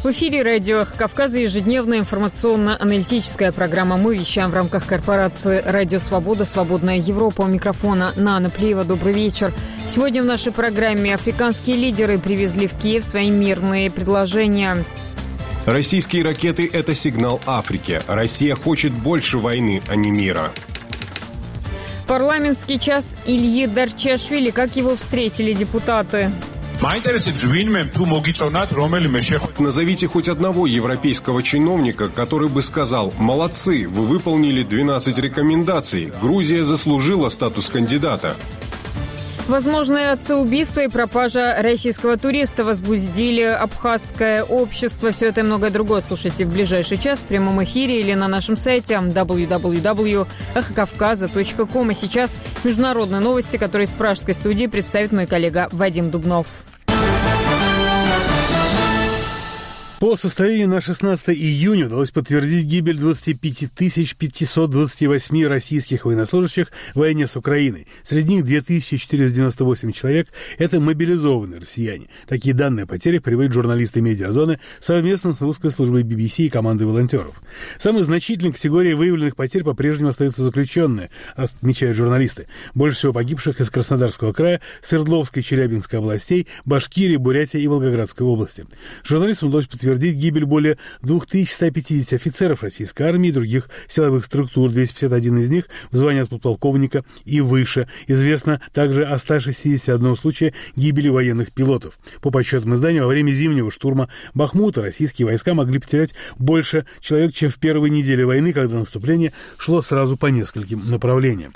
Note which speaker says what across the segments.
Speaker 1: В эфире радио Кавказа ежедневная информационно-аналитическая программа. Мы вещаем в рамках корпорации «Радио Свобода», «Свободная Европа». У микрофона Нана Плеева. Добрый вечер. Сегодня в нашей программе африканские лидеры привезли в Киев свои мирные предложения.
Speaker 2: Российские ракеты – это сигнал Африке. Россия хочет больше войны, а не мира.
Speaker 1: Парламентский час Ильи Дарчашвили. Как его встретили депутаты?
Speaker 2: Назовите хоть одного европейского чиновника, который бы сказал: «Молодцы, вы выполнили 12 рекомендаций. Грузия заслужила статус кандидата».
Speaker 1: Возможное отцеубийство и пропажа российского туриста возбудили абхазское общество. Все это и многое другое слушайте в ближайший час в прямом эфире или на нашем сайте www.эхокавказа.ком. А сейчас международные новости, которые из пражской студии представит мой коллега Вадим Дубнов.
Speaker 3: По состоянию на 16 июня удалось подтвердить гибель 25 528 российских военнослужащих в войне с Украиной. Среди них 2498 человек – это мобилизованные россияне. Такие данные о потерях приводят журналисты «Медиазоны» совместно с русской службой BBC и командой волонтеров. Самой значительной категорией выявленных потерь по-прежнему остаются заключенные, отмечают журналисты. Больше всего погибших из Краснодарского края, Свердловской, Челябинской областей, Башкирии, Бурятии и Волгоградской области. Журналистам удалось подтвердить гибель более 2150 офицеров российской армии и других силовых структур, 251 из них в звании от подполковника и выше. Известно также о 161 случае гибели военных пилотов. По подсчетам издания, во время зимнего штурма Бахмута российские войска могли потерять больше человек, чем в первой неделе войны, когда наступление шло сразу по нескольким направлениям.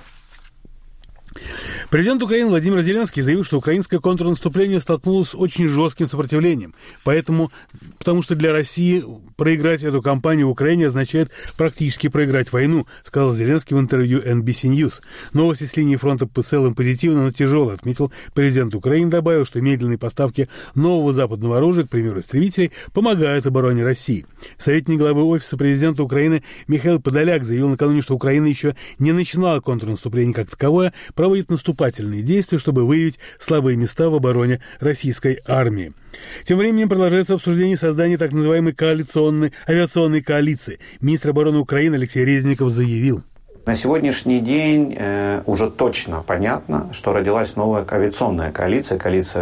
Speaker 3: Президент Украины Владимир Зеленский заявил, что украинское контрнаступление столкнулось с очень жестким сопротивлением. Потому что для России проиграть эту кампанию в Украине означает практически проиграть войну, сказал Зеленский в интервью NBC News. Новости с линии фронта по целым позитивны, но тяжелые, отметил президент Украины, добавил, что медленные поставки нового западного оружия, к примеру, истребителей, помогают обороне России. Советник главы Офиса президента Украины Михаил Подоляк заявил накануне, что Украина еще не начинала контрнаступление как таковое, проводит наступательные действия, чтобы выявить слабые места в обороне российской армии. Тем временем продолжается обсуждение создания так называемой авиационной коалиции. Министр обороны Украины Алексей Резников заявил:
Speaker 4: на сегодняшний день уже точно понятно, что родилась новая авиационная коалиция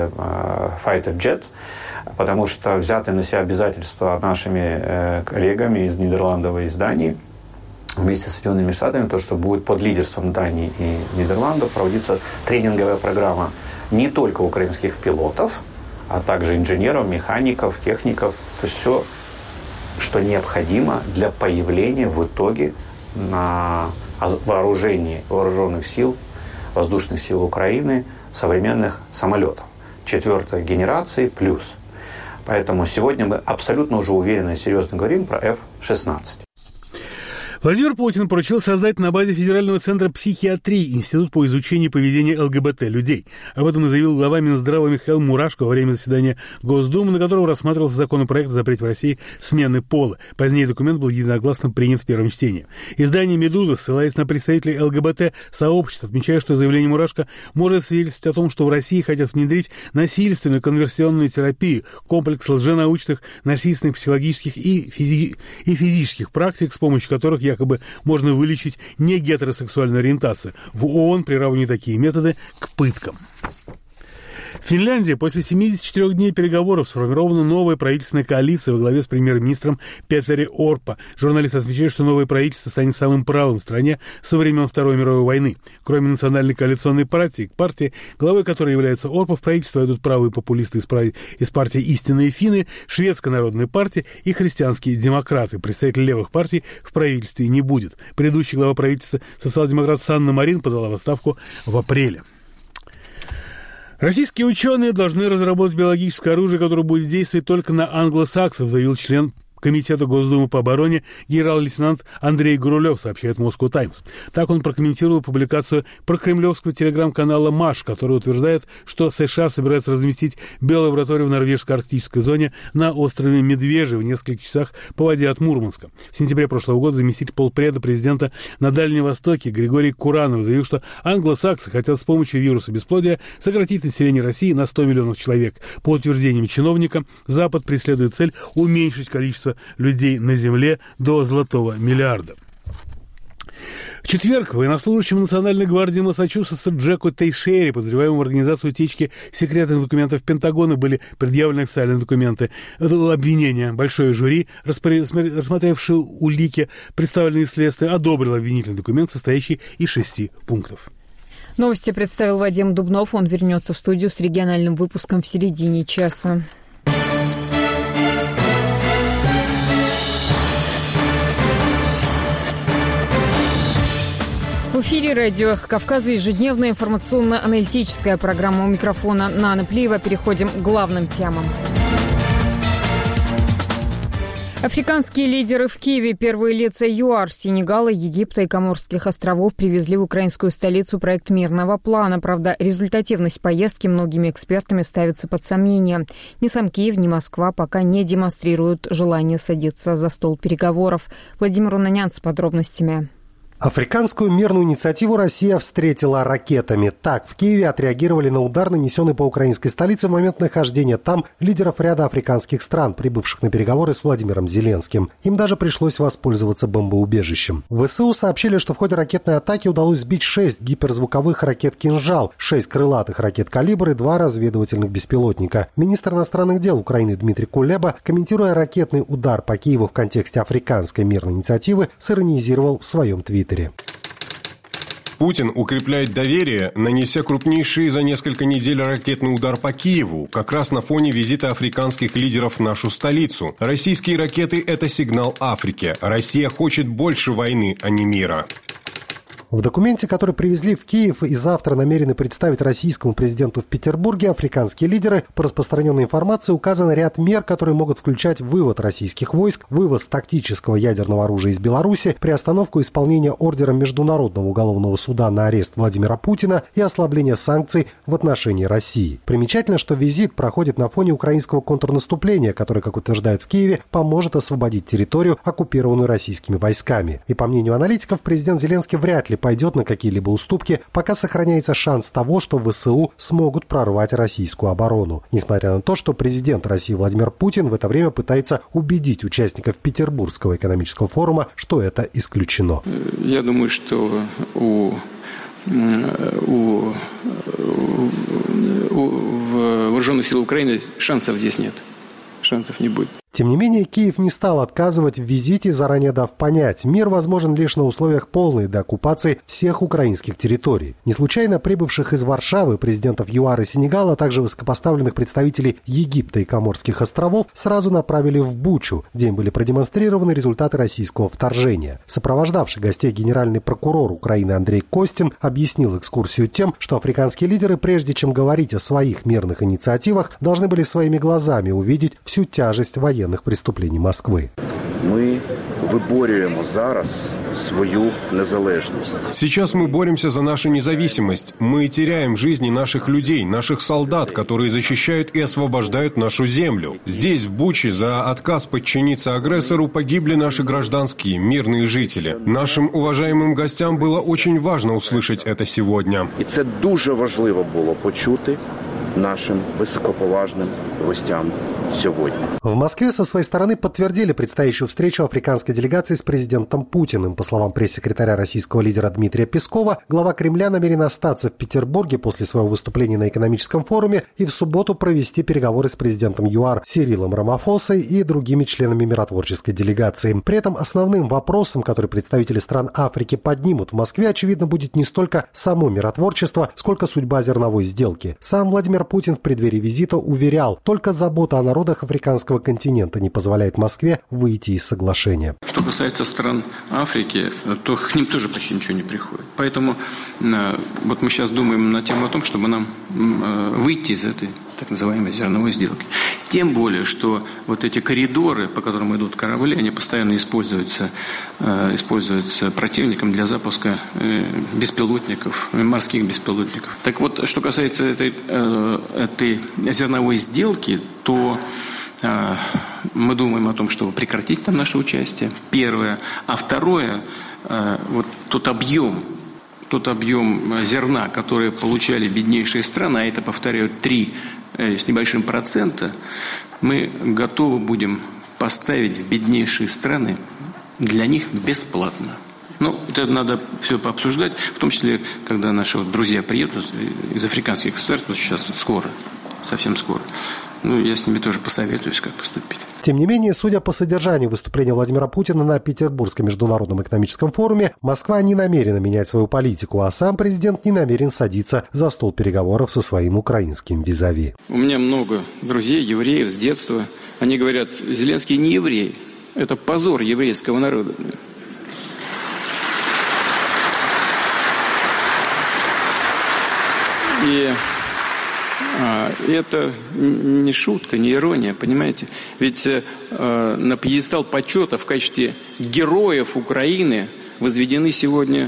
Speaker 4: Fighter Jets, потому что взяты на себя обязательства нашими коллегами из Нидерландов и из Дании вместе с Соединенными Штатами, то, что будет под лидерством Дании и Нидерландов проводиться тренинговая программа не только украинских пилотов, а также инженеров, механиков, техников. То есть все, что необходимо для появления в итоге на вооружении вооруженных сил, воздушных сил Украины современных самолетов 4-й генерации плюс. Поэтому сегодня мы абсолютно уже уверенно и серьезно говорим про F-16.
Speaker 3: Владимир Путин поручил создать на базе Федерального центра психиатрии институт по изучению поведения ЛГБТ-людей. Об этом заявил глава Минздрава Михаил Мурашко во время заседания Госдумы, на котором рассматривался законопроект о запрете в России смены пола. Позднее документ был единогласно принят в первом чтении. Издание «Медуза», ссылаясь на представителей ЛГБТ-сообществ, отмечает, что заявление Мурашко может свидетельствовать о том, что в России хотят внедрить насильственную конверсионную терапию, комплекс лженаучных, насильственных психологических и физических практик, с помощью которых якобы можно вылечить негетеросексуальную ориентацию. В ООН приравнивают такие методы к пыткам. В Финляндии после 74 дней переговоров сформирована новая правительственная коалиция во главе с премьер-министром Петери Орпо. Журналисты отмечают, что новое правительство станет самым правым в стране со времен Второй мировой войны. Кроме национальной коалиционной партии, главой которой является Орпо, в правительство войдут правые популисты из партии «Истинные финны», Шведская народная партия и христианские демократы. Представителей левых партий в правительстве не будет. Предыдущий глава правительства, социал-демократ Санна Марин, подала в отставку в апреле. Российские ученые должны разработать биологическое оружие, которое будет действовать только на англосаксов, заявил член Комитета Госдумы по обороне генерал-лейтенант Андрей Гурулев, сообщает Moscow Times. Так он прокомментировал публикацию прокремлевского телеграм-канала МАШ, который утверждает, что США собираются разместить биолабораторию в норвежской арктической зоне на острове Медвежий в нескольких часах по воде от Мурманска. В сентябре прошлого года заместитель полпреда президента на Дальнем Востоке Григорий Куранов заявил, что англосаксы хотят с помощью вируса бесплодия сократить население России на 100 миллионов человек. По утверждениям чиновника, Запад преследует цель уменьшить количество людей на Земле до золотого миллиарда. В четверг военнослужащему Национальной гвардии Массачусетса Джеку Тейшере, подозреваемому в организации утечки секретных документов Пентагона, были предъявлены официальные документы. Это обвинение. Большое жюри, рассмотревшее улики, представленные следствием, одобрило обвинительный документ, состоящий из 6 пунктов.
Speaker 1: Новости представил Вадим Дубнов. Он вернется в студию с региональным выпуском в середине часа. В эфире радио «Кавказ» ежедневная информационно-аналитическая программа. У микрофона Нана Плиева. Переходим к главным темам. Африканские лидеры в Киеве, первые лица ЮАР, Сенегала, Египта и Коморских островов привезли в украинскую столицу проект мирного плана. Правда, результативность поездки многими экспертами ставится под сомнение. Ни сам Киев, ни Москва пока не демонстрируют желание садиться за стол переговоров. Владимир Унанян с подробностями.
Speaker 5: Африканскую мирную инициативу Россия встретила ракетами. Так, в Киеве отреагировали на удар, нанесенный по украинской столице в момент нахождения там лидеров ряда африканских стран, прибывших на переговоры с Владимиром Зеленским. Им даже пришлось воспользоваться бомбоубежищем. В ВСУ сообщили, что в ходе ракетной атаки удалось сбить 6 гиперзвуковых ракет «Кинжал», 6 крылатых ракет «Калибр» и 2 разведывательных беспилотника. Министр иностранных дел Украины Дмитрий Кулеба, комментируя ракетный удар по Киеву в контексте африканской мирной инициативы, сиронизировал в своем твиттере.
Speaker 2: Путин укрепляет доверие, нанеся крупнейший за несколько недель ракетный удар по Киеву, как раз на фоне визита африканских лидеров в нашу столицу. Российские ракеты – это сигнал Африке. Россия хочет больше войны, а не мира.
Speaker 5: В документе, который привезли в Киев и завтра намерены представить российскому президенту в Петербурге, африканские лидеры, по распространенной информации указан ряд мер, которые могут включать вывод российских войск, вывоз тактического ядерного оружия из Беларуси, приостановку исполнения ордера Международного уголовного суда на арест Владимира Путина и ослабление санкций в отношении России. Примечательно, что визит проходит на фоне украинского контрнаступления, которое, как утверждают в Киеве, поможет освободить территорию, оккупированную российскими войсками. И по мнению аналитиков, президент Зеленский вряд ли пойдет на какие-либо уступки, пока сохраняется шанс того, что ВСУ смогут прорвать российскую оборону. Несмотря на то, что президент России Владимир Путин в это время пытается убедить участников Петербургского экономического форума, что это исключено.
Speaker 6: Я думаю, что у вооруженных сил Украины шансов здесь нет. Шансов не будет.
Speaker 5: Тем не менее, Киев не стал отказывать в визите, заранее дав понять, мир возможен лишь на условиях полной деоккупации всех украинских территорий. Не случайно прибывших из Варшавы президентов ЮАР и Сенегала, а также высокопоставленных представителей Египта и Коморских островов сразу направили в Бучу, где им были продемонстрированы результаты российского вторжения. Сопровождавший гостей генеральный прокурор Украины Андрей Костин объяснил экскурсию тем, что африканские лидеры, прежде чем говорить о своих мирных инициативах, должны были своими глазами увидеть всю тяжесть военных преступлений Москвы.
Speaker 7: Мы виборюємо зараз свою незалежність.
Speaker 2: Сейчас мы боремся за нашу независимость. Мы теряем жизни наших людей, наших солдат, которые защищают и освобождают нашу землю. Здесь, в Буче, за отказ подчиниться агрессору погибли наши гражданские, мирные жители. Нашим уважаемым гостям было очень важно услышать это сегодня.
Speaker 7: І це дуже важливо було почути нашим высокоповажным гостям сегодня.
Speaker 5: В Москве со своей стороны подтвердили предстоящую встречу африканской делегации с президентом Путиным. По словам пресс-секретаря российского лидера Дмитрия Пескова, глава Кремля намерен остаться в Петербурге после своего выступления на экономическом форуме и в субботу провести переговоры с президентом ЮАР Сирилом Рамафосой и другими членами миротворческой делегации. При этом основным вопросом, который представители стран Африки поднимут в Москве, очевидно, будет не столько само миротворчество, сколько судьба зерновой сделки. Сам Владимир Путин в преддверии визита уверял, только забота о народах африканского континента не позволяет Москве выйти из соглашения.
Speaker 6: Что касается стран Африки, то к ним тоже почти ничего не приходит. Поэтому вот мы сейчас думаем на тему о том, чтобы нам выйти из этой так называемой зерновой сделки. Тем более, что вот эти коридоры, по которым идут корабли, они постоянно используются противником для запуска беспилотников, морских беспилотников. Так вот, что касается этой зерновой сделки, то мы думаем о том, чтобы прекратить там наше участие. Первое. А второе, вот тот объем зерна, который получали беднейшие страны, а это, повторяю, 3 с небольшим процента, мы готовы будем поставить в беднейшие страны для них бесплатно. Ну, это надо все пообсуждать, в том числе, когда наши друзья приедут из африканских государств, вот сейчас скоро, совсем скоро. Ну, я с ними тоже посоветуюсь, как поступить.
Speaker 5: Тем не менее, судя по содержанию выступления Владимира Путина на Петербургском международном экономическом форуме, Москва не намерена менять свою политику, а сам президент не намерен садиться за стол переговоров со своим украинским визави.
Speaker 6: У меня много друзей, евреев с детства. Они говорят, Зеленский не еврей. Это позор еврейского народа. И это не шутка, не ирония, понимаете? Ведь на пьедестал почета в качестве героев Украины возведены сегодня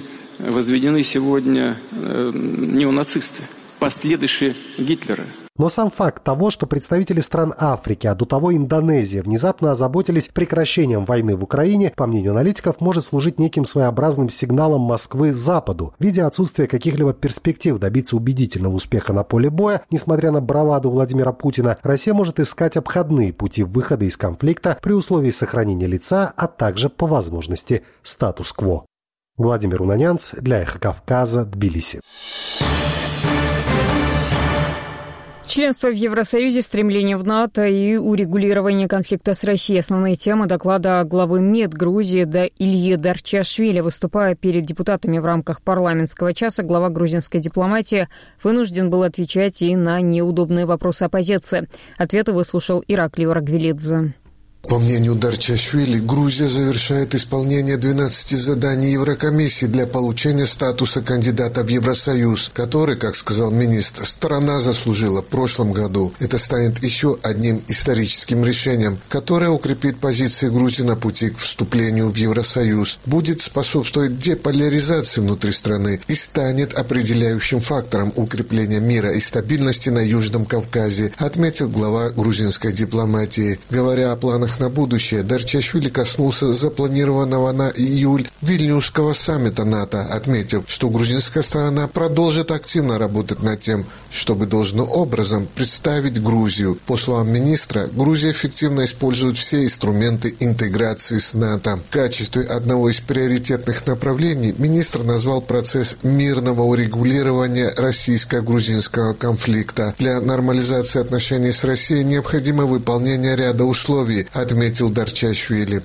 Speaker 6: неонацисты, последующие Гитлера.
Speaker 5: Но сам факт того, что представители стран Африки, а до того Индонезия, внезапно озаботились прекращением войны в Украине, по мнению аналитиков, может служить неким своеобразным сигналом Москвы Западу. Видя отсутствие каких-либо перспектив добиться убедительного успеха на поле боя, несмотря на браваду Владимира Путина, Россия может искать обходные пути выхода из конфликта при условии сохранения лица, а также, по возможности, статус-кво. Владимир Унанянц для «Эхо Кавказа», Тбилиси.
Speaker 1: Членство в Евросоюзе, стремление в НАТО и урегулирование конфликта с Россией – основные темы доклада главы МИД Грузии Ильи Дарчашвили. Выступая перед депутатами в рамках парламентского часа, глава грузинской дипломатии вынужден был отвечать и на неудобные вопросы оппозиции. Ответы выслушал Ираклий Рагвелидзе.
Speaker 8: По мнению Дарчашвили, Грузия завершает исполнение 12 заданий Еврокомиссии для получения статуса кандидата в Евросоюз, который, как сказал министр, страна заслужила в прошлом году. Это станет еще одним историческим решением, которое укрепит позиции Грузии на пути к вступлению в Евросоюз, будет способствовать деполяризации внутри страны и станет определяющим фактором укрепления мира и стабильности на Южном Кавказе, отметил глава грузинской дипломатии. Говоря о планах на будущее, Дарчашвили коснулся запланированного на июль Вильнюсского саммита НАТО, отметив, что грузинская сторона продолжит активно работать над тем, чтобы должным образом представить Грузию. По словам министра, Грузия эффективно использует все инструменты интеграции с НАТО. В качестве одного из приоритетных направлений министр назвал процесс мирного урегулирования российско-грузинского конфликта. Для нормализации отношений с Россией необходимо выполнение ряда условий, отметил Дарчашвили.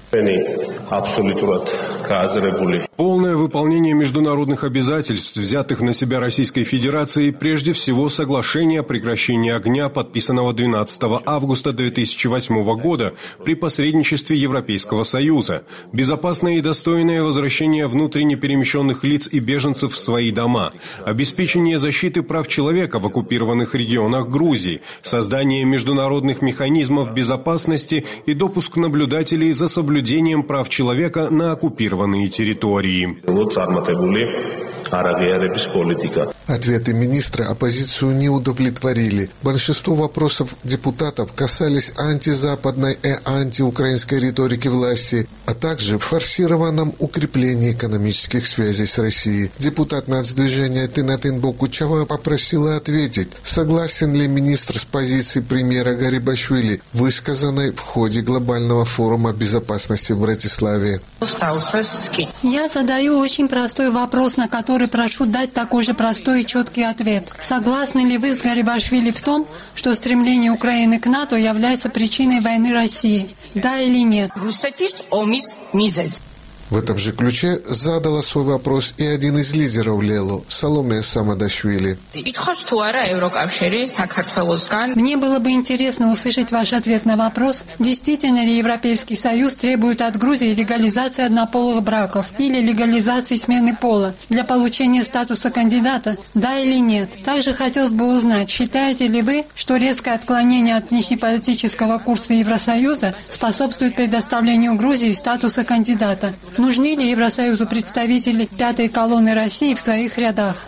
Speaker 2: Полное выполнение международных обязательств, взятых на себя Российской Федерацией, прежде всего соглашение о прекращении огня, подписанного 12 августа 2008 года при посредничестве Европейского Союза, безопасное и достойное возвращение внутренне перемещенных лиц и беженцев в свои дома, обеспечение защиты прав человека в оккупированных регионах Грузии, создание международных механизмов безопасности и допуск наблюдателей за соблюдением прав человека на оккупированные территории.
Speaker 8: Ответы министра оппозицию не удовлетворили. Большинство вопросов депутатов касались антизападной и антиукраинской риторики власти, а также форсированном укреплении экономических связей с Россией. Депутат нацдвижения Тинатин Бокучава попросила ответить, согласен ли министр с позицией премьера Гарибашвили, высказанной в ходе глобального форума безопасности в Братиславе.
Speaker 9: Я задаю очень простой вопрос, на который прошу дать такой же простой и четкий ответ. Согласны ли вы с Гарибашвили в том, что стремление Украины к НАТО является причиной войны России? Да или нет?
Speaker 8: В этом же ключе задала свой вопрос и один из лидеров Лелу, Саломе Самадашвили.
Speaker 9: Мне было бы интересно услышать ваш ответ на вопрос, действительно ли Европейский Союз требует от Грузии легализации однополых браков или легализации смены пола для получения статуса кандидата, да или нет. Также хотелось бы узнать, считаете ли вы, что резкое отклонение от внешнеполитического курса Евросоюза способствует предоставлению Грузии статуса кандидата? Нужны ли Евросоюзу представители пятой колонны России в своих рядах?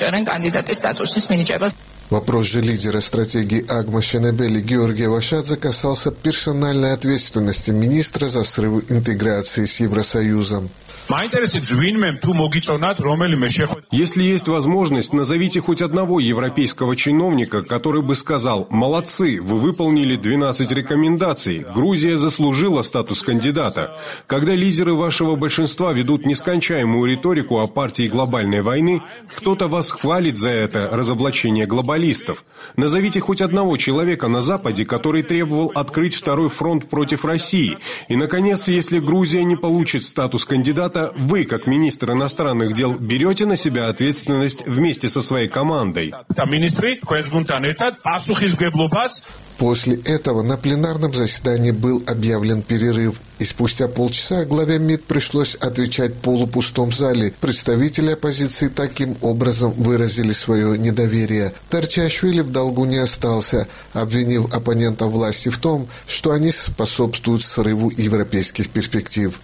Speaker 8: Вопрос же лидера стратегии Агма Шенебели Георгия Вашадзе касался персональной ответственности министра за срыв интеграции с Евросоюзом.
Speaker 2: Если есть возможность, назовите хоть одного европейского чиновника, который бы сказал: «Молодцы, вы выполнили 12 рекомендаций, Грузия заслужила статус кандидата». Когда лидеры вашего большинства ведут нескончаемую риторику о партии глобальной войны, кто-то вас хвалит за это разоблачение глобалистов. Назовите хоть одного человека на Западе, который требовал открыть второй фронт против России. И, наконец, если Грузия не получит статус кандидата, вы, как министр иностранных дел, берете на себя ответственность вместе со своей командой.
Speaker 8: После этого на пленарном заседании был объявлен перерыв, и спустя полчаса главе МИД пришлось отвечать в полупустом зале. Представители оппозиции таким образом выразили свое недоверие. Дарчашвили в долгу не остался, обвинив оппонентов власти в том, что они способствуют срыву европейских перспектив.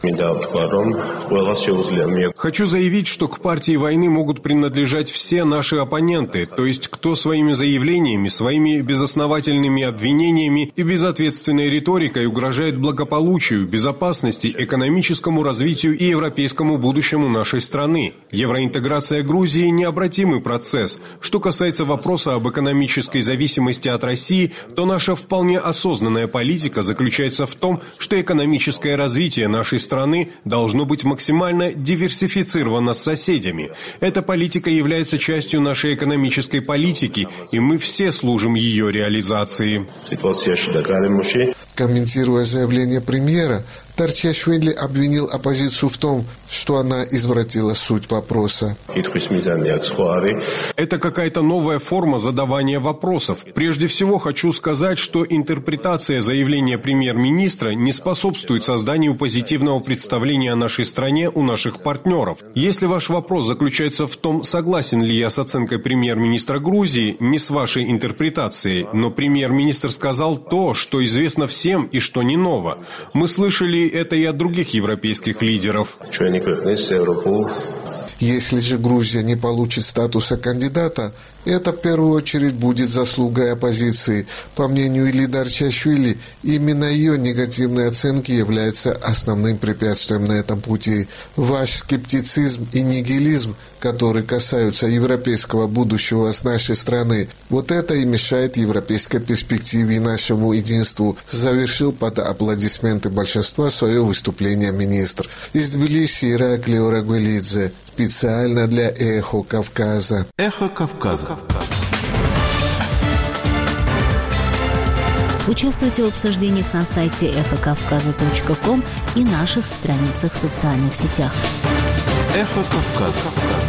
Speaker 2: Хочу заявить, что к партии войны могут принадлежать все наши оппоненты, то есть кто своими заявлениями, своими безосновательными обвинениями и безответственной риторикой угрожает благополучию, безопасности, экономическому развитию и европейскому будущему нашей страны. Евроинтеграция Грузии – необратимый процесс. Что касается вопроса об экономической зависимости от России, то наша вполне осознанная политика заключается в том, что экономическое развитие нашей страны должно быть максимально диверсифицировано с соседями. Эта политика является частью нашей экономической политики, и мы все служим ее реализации.
Speaker 8: Комментируя заявление премьера, Дарчашвили обвинил оппозицию в том, что она извратила суть вопроса.
Speaker 2: Это какая-то новая форма задавания вопросов. Прежде всего хочу сказать, что интерпретация заявления премьер-министра не способствует созданию позитивного представления о нашей стране у наших партнеров. Если ваш вопрос заключается в том, согласен ли я с оценкой премьер-министра Грузии, не с вашей интерпретацией, но премьер-министр сказал то, что известно всем и что не ново. Мы слышали это и от других европейских лидеров.
Speaker 8: Если же Грузия не получит статуса кандидата, это в первую очередь будет заслугой оппозиции. По мнению Ильи Дарчашвили, именно ее негативные оценки являются основным препятствием на этом пути. Ваш скептицизм и нигилизм, которые касаются европейского будущего с нашей страны, вот это и мешает европейской перспективе и нашему единству, завершил под аплодисменты большинства свое выступление министр. Из Тбилиси Ираклий Орагвелидзе. Специально для «Эхо Кавказа».
Speaker 10: «Эхо Кавказа».
Speaker 11: Участвуйте в обсуждениях на сайте эхокавказа.ком и наших страницах в социальных сетях.
Speaker 10: «Эхо Кавказа».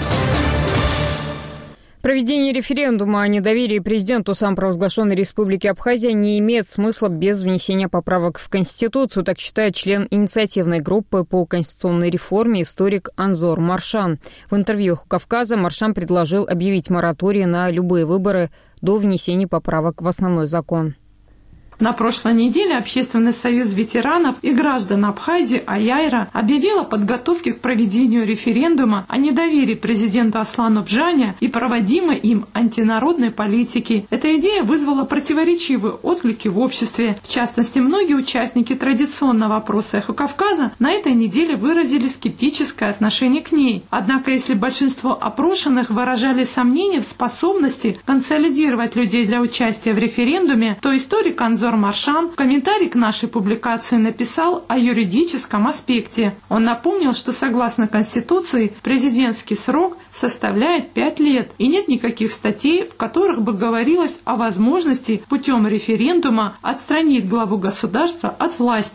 Speaker 1: Проведение референдума о недоверии президенту самопровозглашенной Республики Абхазия не имеет смысла без внесения поправок в Конституцию, так считает член инициативной группы по конституционной реформе историк Анзор Маршан. В интервью «Эхо Кавказа» Маршан предложил объявить мораторий на любые выборы до внесения поправок в основной закон.
Speaker 12: На прошлой неделе Общественный союз ветеранов и граждан Абхазии «Аяйра» объявил о подготовке к проведению референдума о недоверии президенту Аслану Бжаня и проводимой им антинародной политики. Эта идея вызвала противоречивые отклики в обществе. В частности, многие участники традиционного опроса «Эхо Кавказа» на этой неделе выразили скептическое отношение к ней. Однако, если большинство опрошенных выражали сомнения в способности консолидировать людей для участия в референдуме, то историк Анзор Маршан в комментарии к нашей публикации написал о юридическом аспекте. Он напомнил, что согласно Конституции президентский срок составляет 5 лет, и нет никаких статей, в которых бы говорилось о возможности путем референдума отстранить главу государства от власти.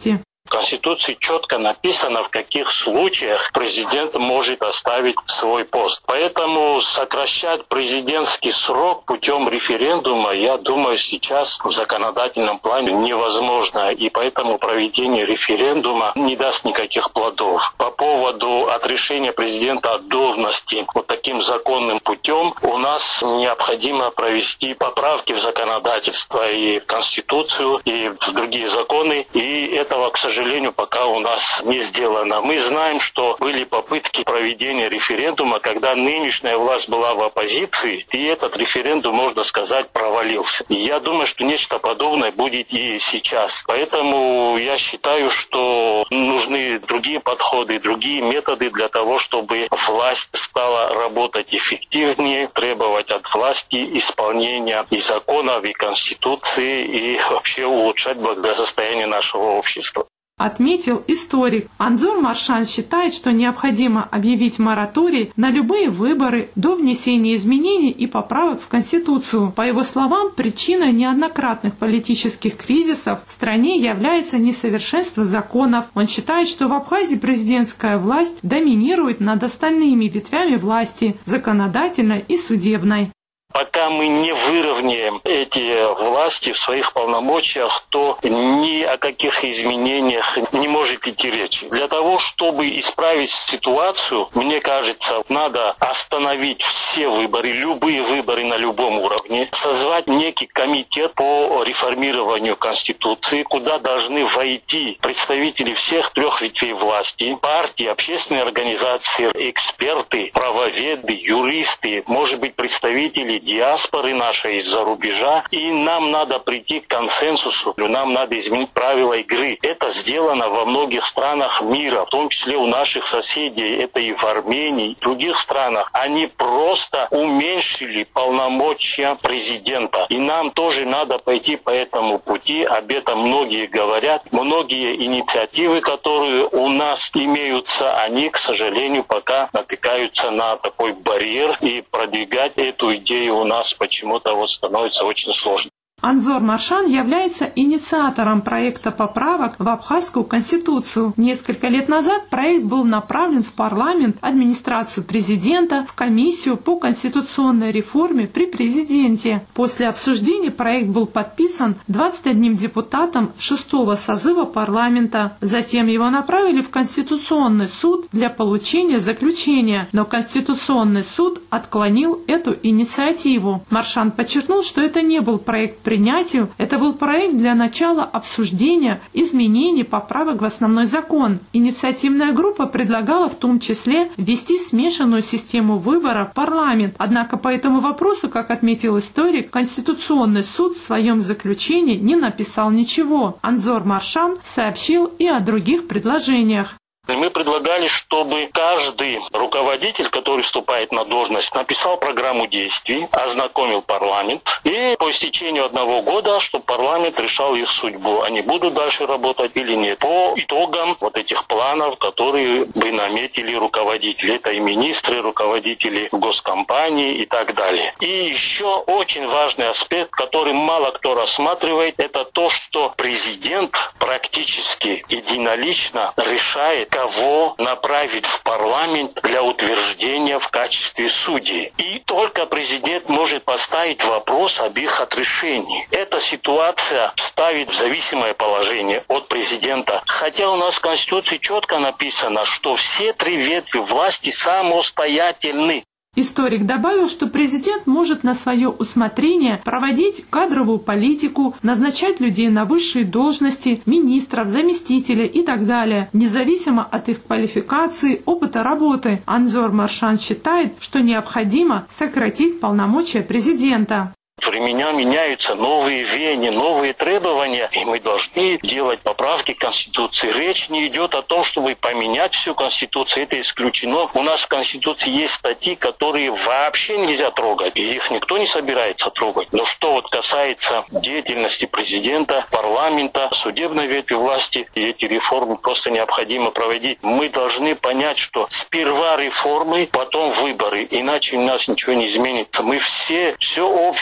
Speaker 13: В Конституции четко написано, в каких случаях президент может оставить свой пост. Поэтому сокращать президентский срок путем референдума, я думаю, сейчас в законодательном плане невозможно. И поэтому проведение референдума не даст никаких плодов. По поводу отрешения президента от должности вот таким законным путем у нас необходимо провести поправки в законодательство и в Конституцию, и в другие законы. И этого, к сожалению, пока у нас не сделано. Мы знаем, что были попытки проведения референдума, когда нынешняя власть была в оппозиции, и этот референдум, можно сказать, провалился. И я думаю, что нечто подобное будет и сейчас. Поэтому я считаю, что нужны другие подходы, другие методы для того, чтобы власть стала работать эффективнее, требовать от власти исполнения и законов, и Конституции, и вообще улучшать благосостояние нашего общества.
Speaker 12: Отметил историк. Анзор Маршан считает, что необходимо объявить мораторий на любые выборы до внесения изменений и поправок в Конституцию. По его словам, причиной неоднократных политических кризисов в стране является несовершенство законов. Он считает, что в Абхазии президентская власть доминирует над остальными ветвями власти – законодательной и судебной.
Speaker 13: Пока мы не выровняем эти власти в своих полномочиях, то ни о каких изменениях не может идти речи. Для того, чтобы исправить ситуацию, мне кажется, надо остановить все выборы, любые выборы на любом уровне, созвать некий комитет по реформированию Конституции, куда должны войти представители всех трех ветвей власти, партии, общественные организации, эксперты, правоведы, юристы, может быть, представители диаспоры нашей из-за рубежа, и нам надо прийти к консенсусу, нам надо изменить правила игры. Это сделано во многих странах мира, в том числе у наших соседей, это и в Армении, и в других странах. Они просто уменьшили полномочия президента. И нам тоже надо пойти по этому пути, об этом многие говорят. Многие инициативы, которые у нас имеются, они, к сожалению, пока натыкаются на такой барьер, и продвигать эту идею у нас почему-то становится очень сложно.
Speaker 12: Анзор Маршан является инициатором проекта поправок в Абхазскую конституцию. Несколько лет назад проект был направлен в парламент, администрацию президента, в комиссию по конституционной реформе при президенте. После обсуждения проект был подписан 21 депутатом 6-го созыва парламента. Затем его направили в Конституционный суд для получения заключения, но Конституционный суд отклонил эту инициативу. Маршан подчеркнул, что это не был проект принятию, это был проект для начала обсуждения изменений поправок в основной закон. Инициативная группа предлагала в том числе ввести смешанную систему выборов в парламент. Однако по этому вопросу, как отметил историк, Конституционный суд в своем заключении не написал ничего. Анзор Маршан сообщил и о других предложениях.
Speaker 13: Мы предлагали, чтобы каждый руководитель, который вступает на должность, написал программу действий, ознакомил парламент, и по истечению 1 года, чтобы парламент решал их судьбу, они будут дальше работать или нет. По итогам вот этих планов, которые бы наметили руководители, это и министры, руководители госкомпаний и так далее. И еще очень важный аспект, который мало кто рассматривает, это то, что президент практически единолично решает, кого направить в парламент для утверждения в качестве судей. И только президент может поставить вопрос об их отрешении. Эта ситуация ставит в зависимое положение от президента. Хотя у нас в Конституции четко написано, что все три ветви власти самостоятельны.
Speaker 12: Историк добавил, что президент может на свое усмотрение проводить кадровую политику, назначать людей на высшие должности, министров, заместителей и так далее, независимо от их квалификации, опыта работы. Анзор Маршан считает, что необходимо сократить полномочия президента.
Speaker 13: Времена меняются, новые веяния, новые требования, и мы должны делать поправки к Конституции. Речь не идет о том, чтобы поменять всю Конституцию, это исключено. У нас в Конституции есть статьи, которые вообще нельзя трогать, и их никто не собирается трогать. Но что вот касается деятельности президента, парламента, судебной ветви власти, и эти реформы просто необходимо проводить. Мы должны понять, что сперва реформы, потом выборы, иначе у нас ничего не изменится. Мы все общество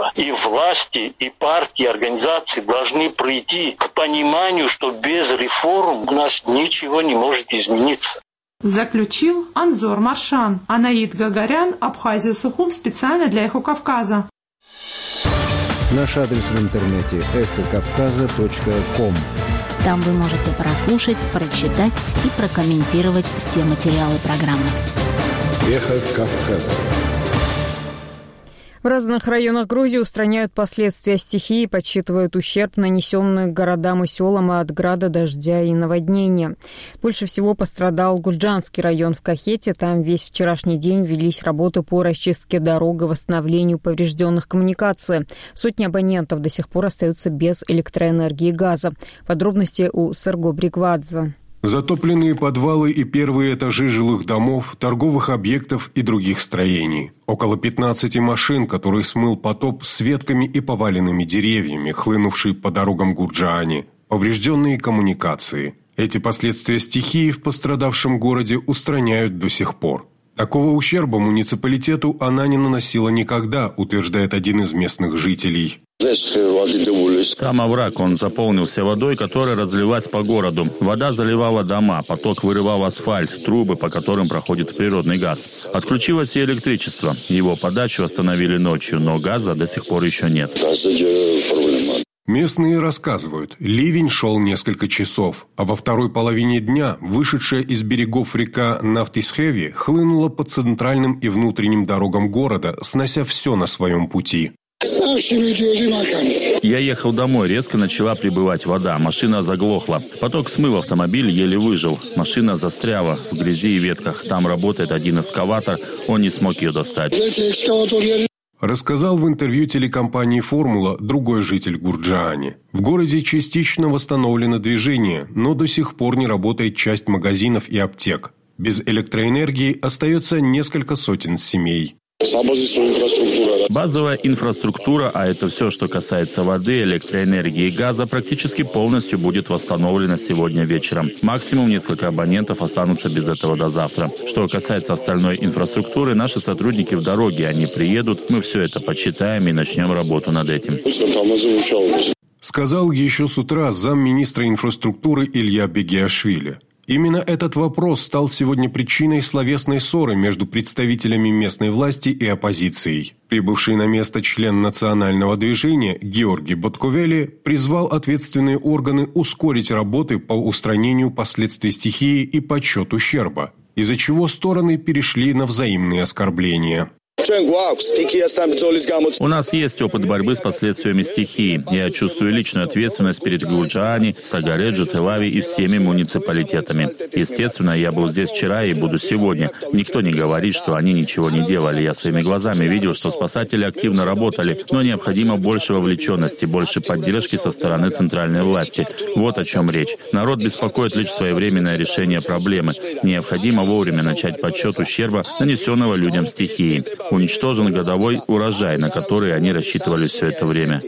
Speaker 13: правительство, и власти, и партии, и организации должны прийти к пониманию, что без реформ у нас ничего не может измениться.
Speaker 12: Заключил Анзор Маршан. Анаид Гагарян, Абхазия Сухум, специально для «Эхо Кавказа».
Speaker 10: Наш адрес в интернете эхокавказа.ком.
Speaker 11: Там вы можете прослушать, прочитать и прокомментировать все материалы программы.
Speaker 10: Эхо Кавказа.
Speaker 1: В разных районах Грузии устраняют последствия стихии, подсчитывают ущерб, нанесенный городам и селам от града, дождя и наводнения. Больше всего пострадал Гульджанский район в Кахете. Там весь вчерашний день велись работы по расчистке дорог и восстановлению поврежденных коммуникаций. Сотни абонентов до сих пор остаются без электроэнергии и газа. Подробности у Серго Бригвадзе.
Speaker 2: Затопленные подвалы и первые этажи жилых домов, торговых объектов и других строений. Около 15 машин, которые смыл потоп с ветками и поваленными деревьями, хлынувшие по дорогам Гурджаани. Поврежденные коммуникации. Эти последствия стихии в пострадавшем городе устраняют до сих пор. Такого ущерба муниципалитету она не наносила никогда, утверждает один из местных жителей.
Speaker 14: Там овраг, он заполнился водой, которая разлилась по городу. Вода заливала дома, поток вырывал асфальт, трубы, по которым проходит природный газ. Отключилось и электричество. Его подачу остановили ночью, но газа до сих пор еще нет.
Speaker 2: Местные рассказывают, ливень шел несколько часов, а во второй половине дня вышедшая из берегов река Нафтисхеви хлынула по центральным и внутренним дорогам города, снося все на своем пути.
Speaker 14: Я ехал домой, резко начала прибывать вода, машина заглохла. Поток смыл автомобиль, еле выжил. Машина застряла в грязи и ветках. Там работает один экскаватор, он не смог ее достать.
Speaker 2: Рассказал в интервью телекомпании «Формула» другой житель Гурджаани. В городе частично восстановлено движение, но до сих пор не работает часть магазинов и аптек. Без электроэнергии остается несколько сотен семей.
Speaker 14: Базовая инфраструктура, а это все, что касается воды, электроэнергии и газа, практически полностью будет восстановлена сегодня вечером. Максимум несколько абонентов останутся без этого до завтра. Что касается остальной инфраструктуры, наши сотрудники в дороге, они приедут, мы все это подсчитаем и начнем работу над этим.
Speaker 2: Сказал еще с утра замминистра инфраструктуры Илья Бегиашвили. Именно этот вопрос стал сегодня причиной словесной ссоры между представителями местной власти и оппозицией. Прибывший на место член национального движения Георгий Ботковели призвал ответственные органы ускорить работы по устранению последствий стихии и подсчет ущерба, из-за чего стороны перешли на взаимные оскорбления.
Speaker 14: У нас есть опыт борьбы с последствиями стихии. Я чувствую личную ответственность перед Гурджаани, Сагареджу, Телави и всеми муниципалитетами. Естественно, я был здесь вчера и буду сегодня. Никто не говорит, что они ничего не делали. Я своими глазами видел, что спасатели активно работали, но необходимо больше вовлеченности, больше поддержки со стороны центральной власти. Вот о чем речь. Народ беспокоит лишь своевременное решение проблемы. Необходимо вовремя начать подсчет ущерба, нанесенного людям стихией. Уничтожен годовой урожай, на который они рассчитывали все это время.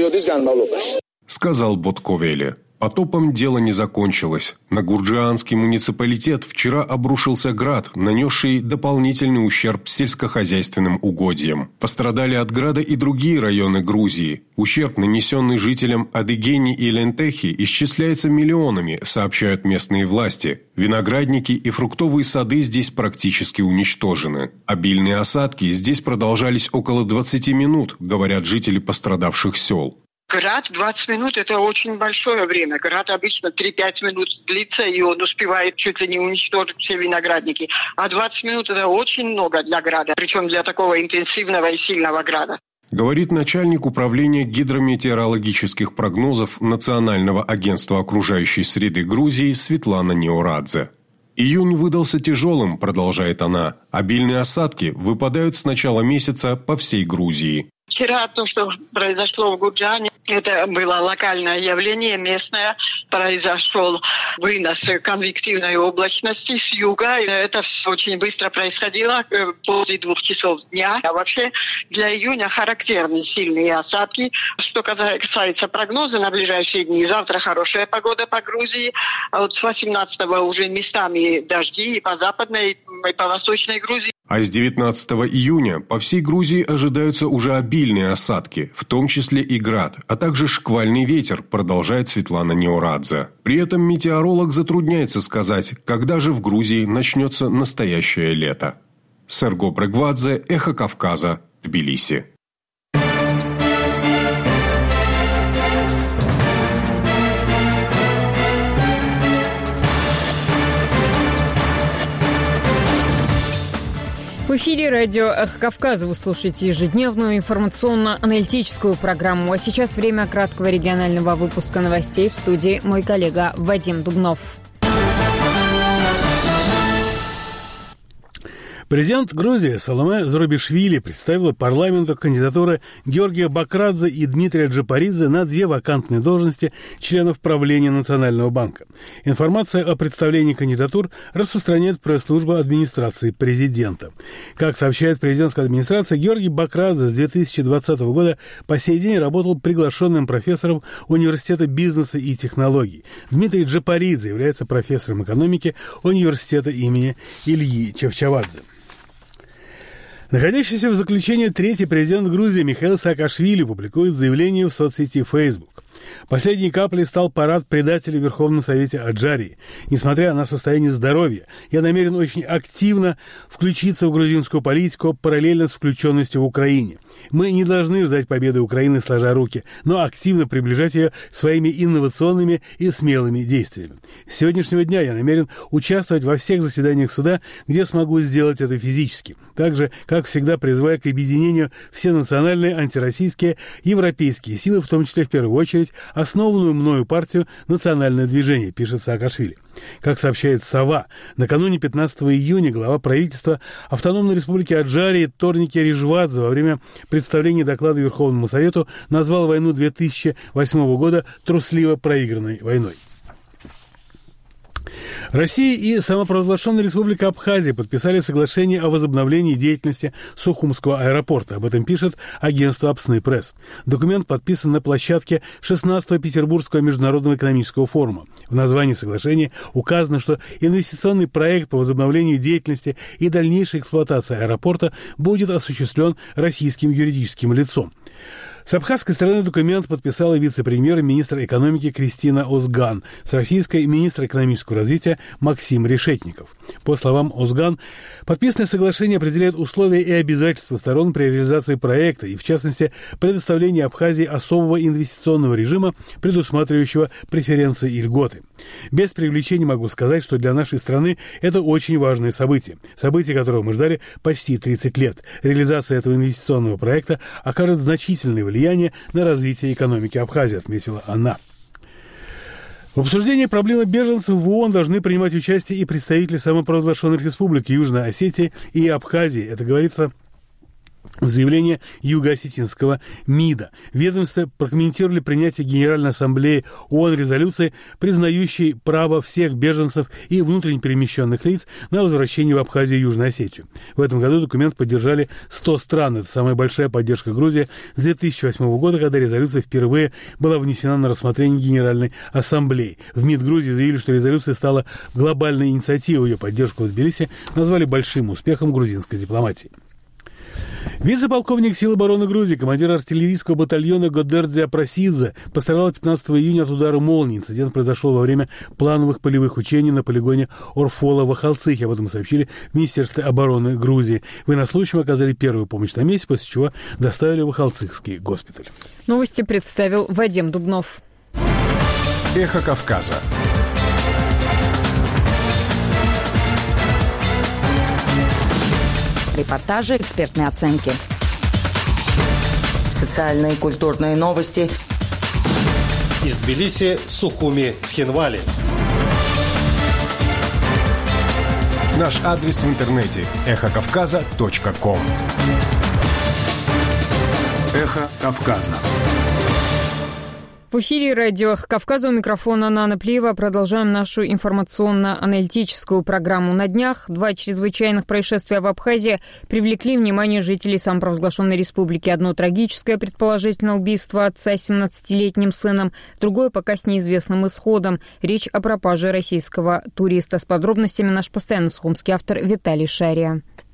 Speaker 2: Сказал Ботковели. Потопом дело не закончилось. На Гурджаанский муниципалитет вчера обрушился град, нанесший дополнительный ущерб сельскохозяйственным угодьям. Пострадали от града и другие районы Грузии. Ущерб, нанесенный жителям Адыгейни и Лентехи, исчисляется миллионами, сообщают местные власти. Виноградники и фруктовые сады здесь практически уничтожены. Обильные осадки здесь продолжались около 20 минут, говорят жители пострадавших сел.
Speaker 15: Град 20 минут – это очень большое время. Град обычно 3-5 минут длится, и он успевает чуть ли не уничтожить все виноградники. А 20 минут – это очень много для града, причем для такого интенсивного и сильного града.
Speaker 2: Говорит начальник управления гидрометеорологических прогнозов Национального агентства окружающей среды Грузии Светлана Неорадзе. Июнь выдался тяжелым, продолжает она. Обильные осадки выпадают с начала месяца по всей Грузии.
Speaker 15: Вчера то, что произошло в Гурджаане, это было локальное явление, местное. Произошел вынос конвективной облачности с юга. Это очень быстро происходило после 2 часов дня. А вообще для июня характерны сильные осадки. Что касается прогноза на ближайшие дни, завтра хорошая погода по Грузии. А вот с 18-го уже местами дожди и по западной, и по восточной Грузии.
Speaker 2: А с 19 июня по всей Грузии ожидаются уже обильные осадки, в том числе и град, а также шквальный ветер, продолжает Светлана Неорадзе. При этом метеоролог затрудняется сказать, когда же в Грузии начнется настоящее лето. Серго Брегвадзе, Эхо Кавказа, Тбилиси.
Speaker 1: В эфире радио «Эхо Кавказа» вы слушаете ежедневную информационно-аналитическую программу. А сейчас время краткого регионального выпуска новостей. В студии мой коллега Вадим Дубнов.
Speaker 3: Президент Грузии Саломе Зурабишвили представила парламенту кандидатуры Георгия Бакрадзе и Дмитрия Джапаридзе на 2 вакантные должности членов правления Национального банка. Информация о представлении кандидатур распространяет пресс-служба администрации президента. Как сообщает президентская администрация, Георгий Бакрадзе с 2020 года по сей день работал приглашенным профессором Университета бизнеса и технологий. Дмитрий Джапаридзе является профессором экономики Университета имени Ильи Чавчавадзе. Находящийся в заключении 3-й президент Грузии Михаил Саакашвили публикует заявление в соцсети Facebook. Последней каплей стал парад предателей в Верховном Совете Аджарии. Несмотря на состояние здоровья, я намерен очень активно включиться в грузинскую политику параллельно с включенностью в Украине. Мы не должны ждать победы Украины сложа руки, но активно приближать ее своими инновационными и смелыми действиями. С сегодняшнего дня я намерен участвовать во всех заседаниях суда, где смогу сделать это физически. Также, как всегда, призывая к объединению все национальные, антироссийские, европейские силы, в том числе в первую очередь основанную мною партию «Национальное движение», пишет Саакашвили. Как сообщает «Сова», накануне 15 июня глава правительства Автономной Республики Аджарии Торники Рижвадзе во время представления доклада Верховному Совету назвал войну 2008 года трусливо проигранной войной. Россия и самопровозглашенная Республика Абхазия подписали соглашение о возобновлении деятельности Сухумского аэропорта. Об этом пишет агентство Апсны Пресс. Документ подписан на площадке 16-го Петербургского международного экономического форума. В названии соглашения указано, что инвестиционный проект по возобновлению деятельности и дальнейшей эксплуатации аэропорта будет осуществлен российским юридическим лицом. С абхазской стороны документ подписала вице-премьер и министр экономики Кристина Озган, с российской министр экономического развития Максим Решетников. По словам Озган, подписанное соглашение определяет условия и обязательства сторон при реализации проекта и, в частности, предоставлении Абхазии особого инвестиционного режима, предусматривающего преференции и льготы. Без привлечения могу сказать, что для нашей страны это очень важное событие. Событие, которого мы ждали почти 30 лет. Реализация этого инвестиционного проекта окажет значительное влияние на развитие экономики Абхазии, отметила она. В обсуждении проблемы беженцев в ООН должны принимать участие и представители самопровозглашенных республик Южной Осетии и Абхазии. Это говорится в заявлении Юго-Осетинского МИДа. Ведомства прокомментировали принятие Генеральной Ассамблеи ООН резолюции, признающей право всех беженцев и внутренне перемещенных лиц на возвращение в Абхазию и Южную Осетию. В этом году документ поддержали 100 стран. Это самая большая поддержка Грузии с 2008 года, когда резолюция впервые была внесена на рассмотрение Генеральной Ассамблеи. В МИД Грузии заявили, что резолюция стала глобальной инициативой. Ее поддержку в Тбилиси назвали большим успехом грузинской дипломатии. Вице-полковник сил обороны Грузии, командир артиллерийского батальона Годердзе Апрасидзе пострадал 15 июня от удара молнии. Инцидент произошел во время плановых полевых учений на полигоне Орфола в Ахалцихе. Об этом сообщили в Министерстве обороны Грузии. Военнослужащим оказали первую помощь на месте, после чего доставили в Ахалцихский госпиталь.
Speaker 1: Новости представил Вадим Дубнов.
Speaker 10: Эхо Кавказа.
Speaker 16: Репортажи, экспертные оценки. Социальные и культурные новости.
Speaker 5: Из Тбилиси, Сухуми, Цхинвали.
Speaker 10: Наш адрес в интернете – эхокавказа.ком. Эхо Кавказа.
Speaker 1: В эфире радио «Кавказа», у микрофона Нана Плиева. Продолжаем нашу информационно-аналитическую программу. На днях 2 чрезвычайных происшествия в Абхазии привлекли внимание жителей самопровозглашенной республики. Одно трагическое, предположительно, убийство отца с 17-летним сыном, другое пока с неизвестным исходом. Речь о пропаже российского туриста. С подробностями наш постоянный сухумский автор Виталий Шария.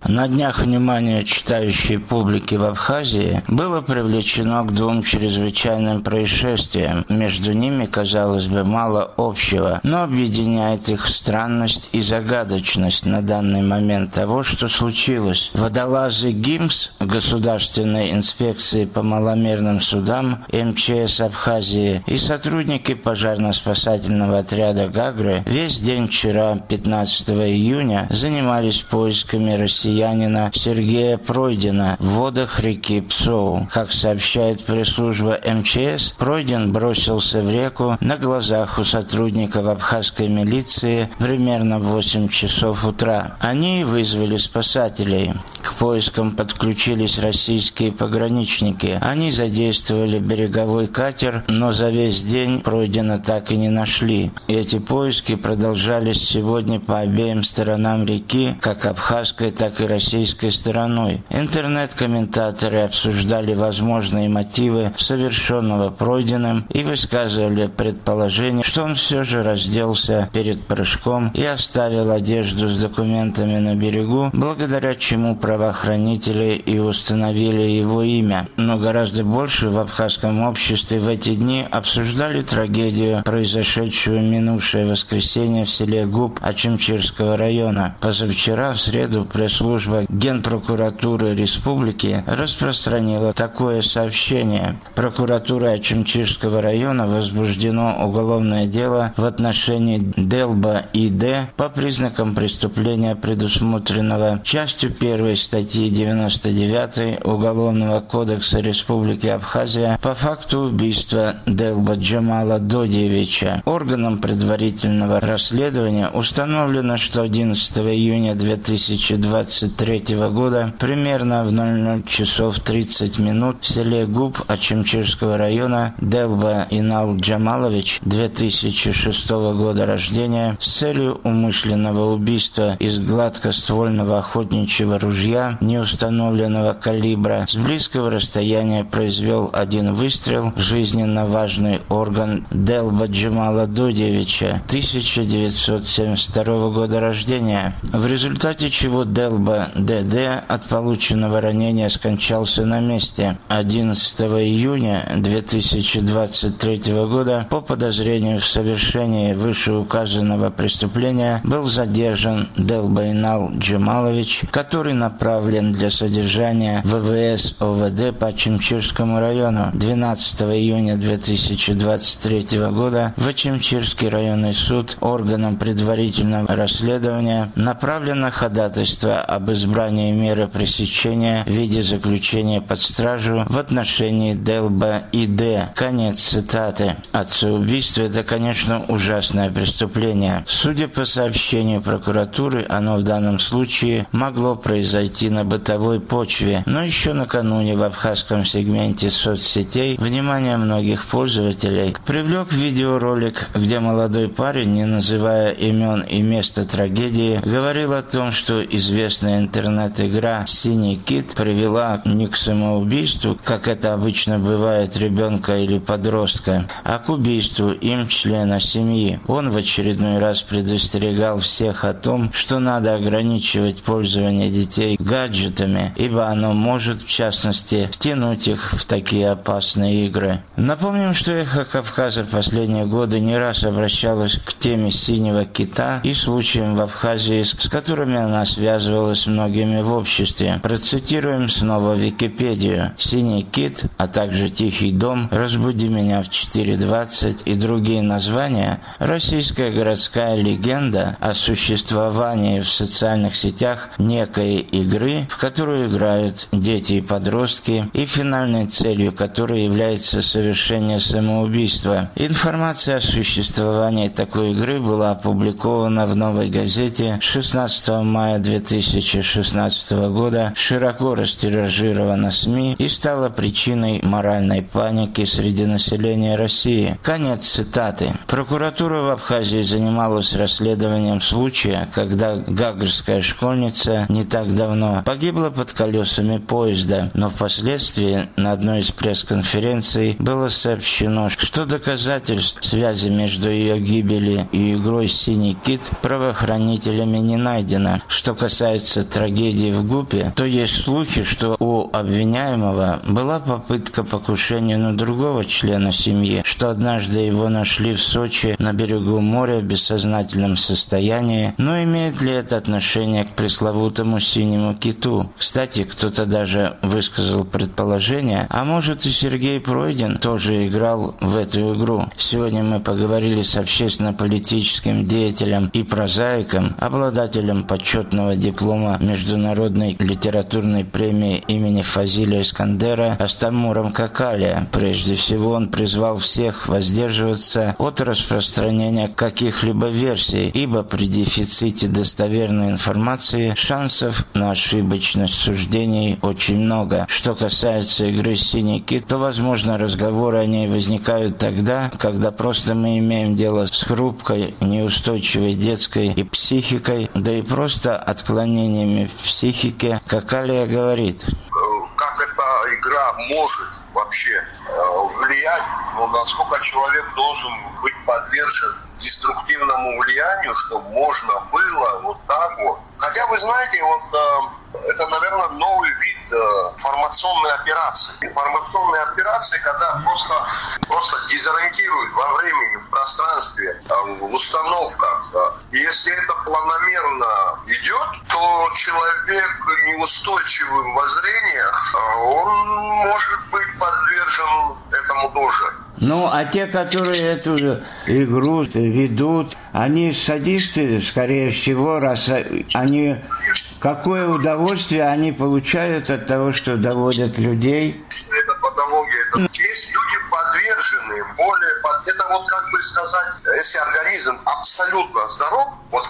Speaker 17: На днях внимание читающей публики в Абхазии было привлечено к двум чрезвычайным происшествиям. Между ними, казалось бы, мало общего, но объединяет их странность и загадочность на данный момент того, что случилось. Водолазы ГИМС, Государственной инспекции по маломерным судам, МЧС Абхазии и сотрудники пожарно-спасательного отряда «Гагры» весь день вчера, 15 июня, занимались поисками россиянина Сергея Пройдина в водах реки Псоу. Как сообщает пресс-служба МЧС, Пройдин бросился в реку на глазах у сотрудников абхазской милиции примерно в 8 часов утра. Они вызвали спасателей. К поискам подключились российские пограничники. Они задействовали береговой катер, но за весь день Пройдина так и не нашли. Эти поиски продолжались сегодня по обеим сторонам реки, как абхазской, так и российской стороной. Интернет-комментаторы обсуждали возможные мотивы совершенного Пройдиным и высказывали предположение, что он все же разделся перед прыжком и оставил одежду с документами на берегу, благодаря чему правоохранители и установили его имя. Но гораздо больше в абхазском обществе в эти дни обсуждали трагедию, произошедшую минувшее воскресенье в селе Губ Ачимчирского района. Позавчера, в среду, пресс-служба Генпрокуратуры Республики распространила такое сообщение. Прокуратурой Ачимчирского района возбуждено уголовное дело в отношении Делба И.Д. по признакам преступления, предусмотренного частью 1 статьи 99 Уголовного кодекса Республики Абхазия по факту убийства Делба Джамала Додиевича. Органом предварительного расследования установлено, что 11 июня 2023 года примерно в 00 часов 30 минут в селе Губ Ачимчирского района Делба Инал Джамалович, 2006 года рождения, с целью умышленного убийства из гладкоствольного охотничьего ружья неустановленного калибра с близкого расстояния произвел один выстрел в жизненно важный орган Делба Джамала Додиевича, 1972 года рождения, в результате чего Делба ДД от полученного ранения скончался на месте. 11 июня 2023 года по подозрению в совершении вышеуказанного преступления был задержан Делба Инал Джамалович, который направлен для содержания ВВС ОВД по Ачимчирскому району. 12 июня 2023 года в Ачимчирский районный суд органом предварительного расследования направлено ходатайство об избрании меры пресечения в виде заключения под стражу в отношении Делба И.Д. Конец цитаты. Отцеубийство – это, конечно, ужасное преступление. Судя по сообщению прокуратуры, оно в данном случае могло произойти на бытовой почве, но еще накануне в абхазском сегменте соцсетей внимание многих пользователей привлек видеоролик, где молодой парень, не называя имен и места трагедии, говорил о том, что известная интернет-игра «Синий кит» привела не к самоубийству, как это обычно бывает ребенка или подростка, а к убийству им члена семьи. Он в очередной раз предостерегал всех о том, что надо ограничивать пользование детей гаджетами, ибо оно может, в частности, втянуть их в такие опасные игры. Напомним, что «Эхо Кавказа» в последние годы не раз обращалась к теме «Синего кита» и случаям в Абхазии, с которыми она связывалась с многими в обществе. Процитируем снова Википедию. «Синий кит», а также «Тихий дом», «Разбуди меня в 4:20» и другие названия – российская городская легенда о существовании в социальных сетях некой игры, в которую играют дети и подростки, и финальной целью которой является совершение самоубийства. Информация о существовании такой игры была опубликована в «Новой газете» 16 мая 2016 года, широко растиражирована СМИ и стала причиной моральной паники среди населения России. Конец цитаты. Прокуратура в Абхазии занималась расследованием случая, когда гагрская школьница не так давно погибла под колесами поезда, но впоследствии на одной из пресс-конференций было сообщено, что доказательств связи между ее гибелью и игрой «Синий кит» правоохранителями не найдено. Что касается касается трагедии в ГУПе, то есть слухи, что у обвиняемого была попытка покушения на другого члена семьи, что однажды его нашли в Сочи на берегу моря в бессознательном состоянии. Но имеет ли это отношение к пресловутому синему киту? Кстати, кто-то даже высказал предположение, а может и Сергей Пройдин тоже играл в эту игру. Сегодня мы поговорили с общественно-политическим деятелем и прозаиком, обладателем почетного диплома Международной литературной премии имени Фазиля Искандера Астамуром Какалия. Прежде всего он призвал всех воздерживаться от распространения каких-либо версий, ибо при дефиците достоверной информации шансов на ошибочность суждений очень много. Что касается игры «Синий кит», то, возможно, разговоры о ней возникают тогда, когда просто мы имеем дело с хрупкой, неустойчивой детской и психикой, да и просто отклонениями в психике. Какалия говорит:
Speaker 18: как эта игра может вообще влиять, насколько человек должен быть подвержен деструктивному влиянию, чтобы можно было вот так вот. Хотя, вы знаете, это, наверное, новый вид информационной операции. Информационные операции, когда просто дезориентируют во времени, в пространстве, в установках. Если это планомерно идет, то человек неустойчивый в воззрениях, он может быть подвержен этому тоже.
Speaker 17: Ну, а те, которые эту игру ведут, они садисты, скорее всего, раз они... Какое удовольствие они получают от того, что доводят людей?
Speaker 18: Это патология. Есть люди подверженные, это вот как бы сказать, если организм абсолютно здоров,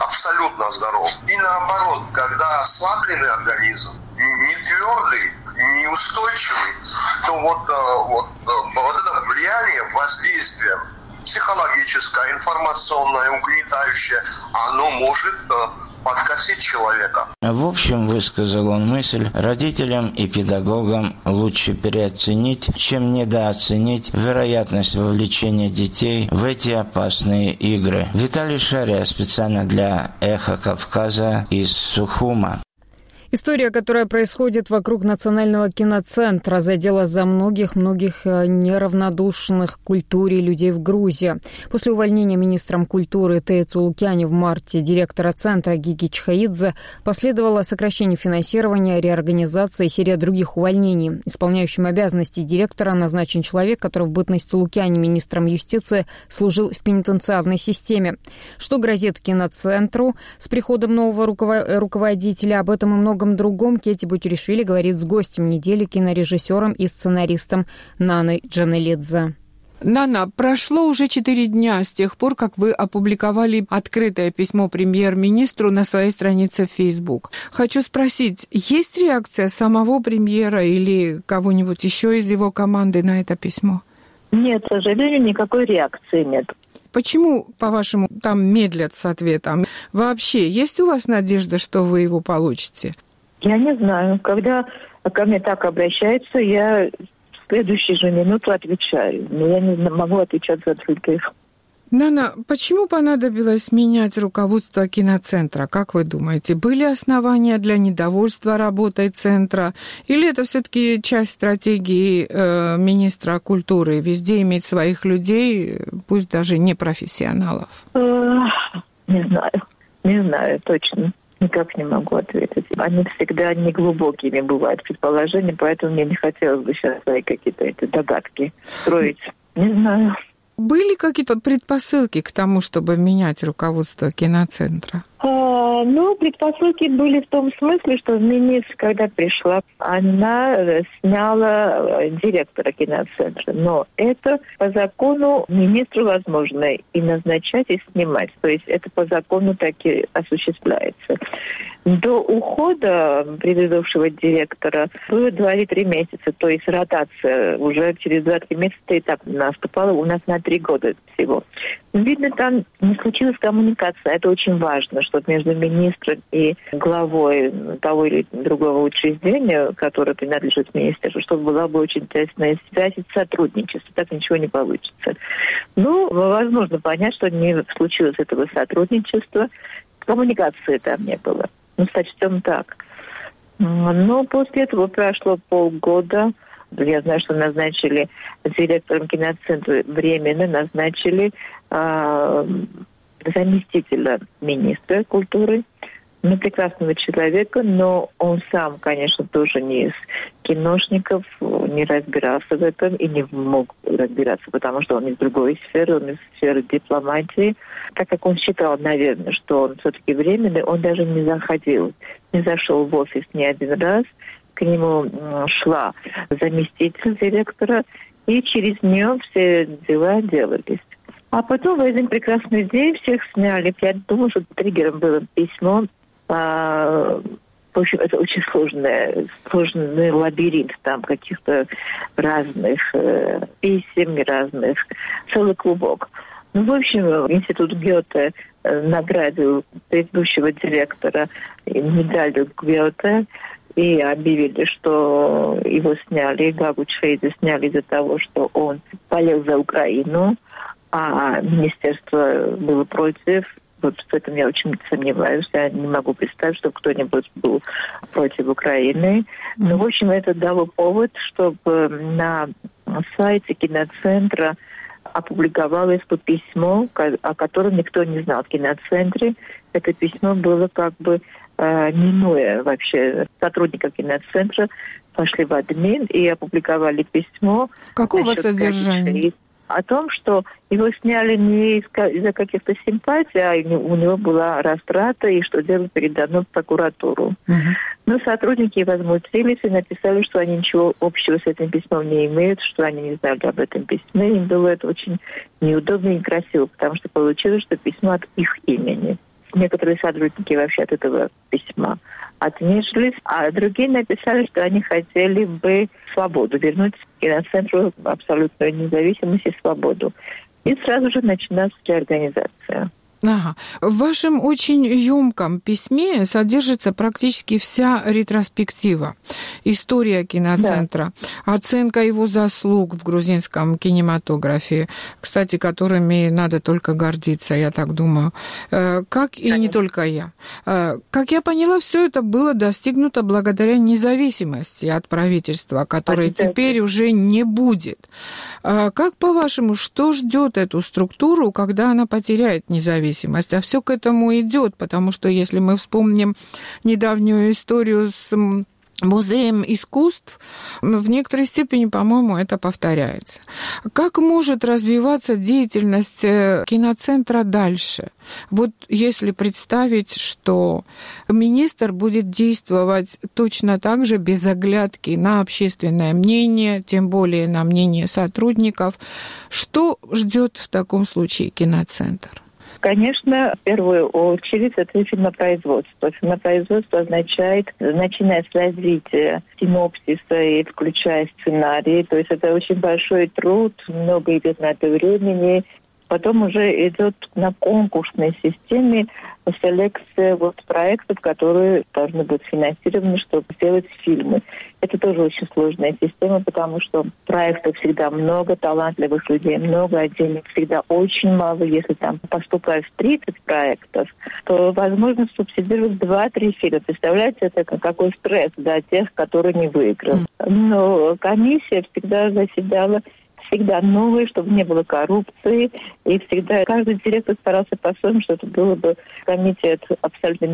Speaker 18: и наоборот, когда ослабленный организм, не твердый, неустойчивый, то вот это влияние, воздействие психологическое, информационное, угнетающее, оно может подкосить человека.
Speaker 17: В общем, высказал он мысль, родителям и педагогам лучше переоценить, чем недооценить вероятность вовлечения детей в эти опасные игры. Виталий Шария специально для «Эхо Кавказа» из Сухума.
Speaker 1: История, которая происходит вокруг Национального киноцентра, задела за многих неравнодушных к культуре людей в Грузии. После увольнения министром культуры Теи Цулукяни в марте директора центра Гиги Чхаидзе последовало сокращение финансирования, реорганизация и серия других увольнений. Исполняющим обязанности директора назначен человек, который в бытность Цулукяни министром юстиции служил в пенитенциарной системе. Что грозит киноцентру с приходом нового руководителя? Об этом и многом другом Кети Бутюришвили говорит с гостем недели, кинорежиссером и сценаристом Наной Джанелидзе.
Speaker 19: Нана, прошло уже 4 дня с тех пор, как вы опубликовали открытое письмо премьер-министру на своей странице в Facebook. Хочу спросить, есть реакция самого премьера или кого-нибудь еще из его команды на это письмо?
Speaker 20: Нет, к сожалению, никакой реакции нет.
Speaker 19: Почему, по-вашему, там медлят с ответом? Вообще, есть у вас надежда, что вы его получите?
Speaker 20: Я не знаю. Когда ко мне так обращаются, я в следующую же минуту отвечаю. Но я не могу отвечать за других.
Speaker 19: Нана, почему понадобилось менять руководство киноцентра? Как вы думаете, были основания для недовольства работой центра? Или это все-таки часть стратегии министра культуры? Везде иметь своих людей, пусть даже не профессионалов?
Speaker 20: Не знаю точно. Никак не могу ответить. Они всегда неглубокими бывают предположения, поэтому мне не хотелось бы сейчас свои какие-то эти догадки строить. Не знаю.
Speaker 19: Были какие-то предпосылки к тому, чтобы менять руководство киноцентра?
Speaker 20: Предпосылки были в том смысле, что министр, когда пришла, она сняла директора киноцентра. Но это по закону министру возможно и назначать, и снимать. То есть это по закону так и осуществляется. До ухода предыдущего директора было 2 или 3 месяца. То есть ротация уже через 2-3 месяца и так наступала у нас на 3 года всего. Видно, там не случилась коммуникация. Это очень важно, чтобы между министром и главой того или другого учреждения, которое принадлежит министерству, чтобы была бы очень тесная связь и сотрудничество. Так ничего не получится. Возможно понять, что не случилось этого сотрудничества. Коммуникации там не было. сочтем так. Но после этого прошло полгода. Я знаю, что назначили директором киноцентра, временно назначили заместителя министра культуры, прекрасного человека, но он сам, конечно, тоже не из киношников, не разбирался в этом и не мог разбираться, потому что он из другой сферы, он из сферы дипломатии. Так как он считал, наверное, что он все-таки временный, он даже не зашел в офис ни один раз. К нему шла заместитель директора, и через нее все дела делались. А потом в один прекрасный день всех сняли. Я думаю, что триггером было письмо. В общем, это очень сложный лабиринт там каких-то разных писем, разных, целый клубок. В общем, институт Гёте наградил предыдущего директора медалью Гёте и объявили, что его сняли, Гагу Чхейзе сняли из-за того, что он болел за Украину, а министерство было против. Вот в этом я очень сомневаюсь. Я не могу представить, что кто-нибудь был против Украины. Но, в общем, это дало повод, чтобы на сайте киноцентра опубликовалось письмо, о котором никто не знал в киноцентре. Это письмо было как бы минуя вообще сотрудников киноцентра, пошли в админ и опубликовали письмо.
Speaker 19: Какого содержания?
Speaker 20: О том, что его сняли не из-за каких-то симпатий, а у него была растрата, и что дело передано в прокуратуру. Но сотрудники возмутились и написали, что они ничего общего с этим письмом не имеют, что они не знали об этом письме. Им было это очень неудобно и некрасиво, потому что получилось, что письмо от их имени. Некоторые сотрудники вообще от этого письма отнеслись, а другие написали, что они хотели бы свободу, вернуть киноцентру абсолютную независимость и свободу. И сразу же началась реорганизация.
Speaker 19: Ага. В вашем очень емком письме содержится практически вся ретроспектива, история киноцентра, оценка его заслуг в грузинском кинематографе, кстати, которыми надо только гордиться, я так думаю, как и не только я. Как я поняла, все это было достигнуто благодаря независимости от правительства, которой теперь уже не будет. Как, по-вашему, что ждет эту структуру, когда она потеряет независимость? А все к этому идет, потому что если мы вспомним недавнюю историю с Музеем искусств, в некоторой степени, по-моему, это повторяется. Как может развиваться деятельность киноцентра дальше? Вот если представить, что министр будет действовать точно так же, без оглядки на общественное мнение, тем более на мнение сотрудников, что ждет в таком случае киноцентр?
Speaker 20: Конечно, в первую очередь это фильмопроизводство. Фильмопроизводство означает, начиная с развития синопсиса и включая сценарий. То есть это очень большой труд, много идет на это времени. Потом уже идет на конкурсной системе селекция проектов, которые должны быть финансированы, чтобы сделать фильмы. Это тоже очень сложная система, потому что проектов всегда много, талантливых людей много, а денег всегда очень мало. Если там поступает 30 проектов, то возможно субсидировать 2-3 фильма. Представляете, это какой стресс для тех, которые не выиграли. Но комиссия всегда заседала всегда новые, чтобы не было коррупции. И всегда каждый директор старался по-своему, чтобы это было бы комитет абсолютно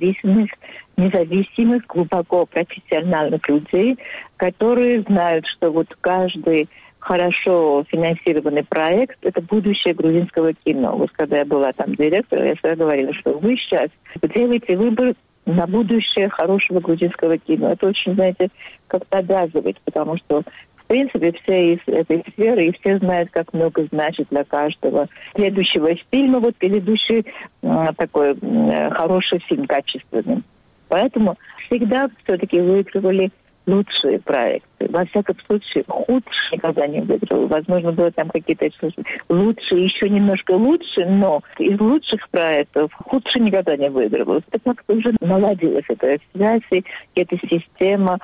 Speaker 20: независимых, глубоко профессиональных людей, которые знают, что каждый хорошо финансированный проект – это будущее грузинского кино. Когда я была там директором, я всегда говорила, что вы сейчас делаете выбор на будущее хорошего грузинского кино. Это очень, знаете, как-то обязывает, потому что в принципе, все из этой сферы, и все знают, как много значит для каждого следующего фильма, предыдущий такой хороший фильм, качественный. Поэтому всегда все-таки выигрывали лучшие проекты. Во всяком случае, худшие никогда не выигрывал. Возможно, было там какие-то лучшие, еще немножко лучше, но из лучших проектов худшие никогда не выигрывал. Это как-то уже наладилась эта связь, эта система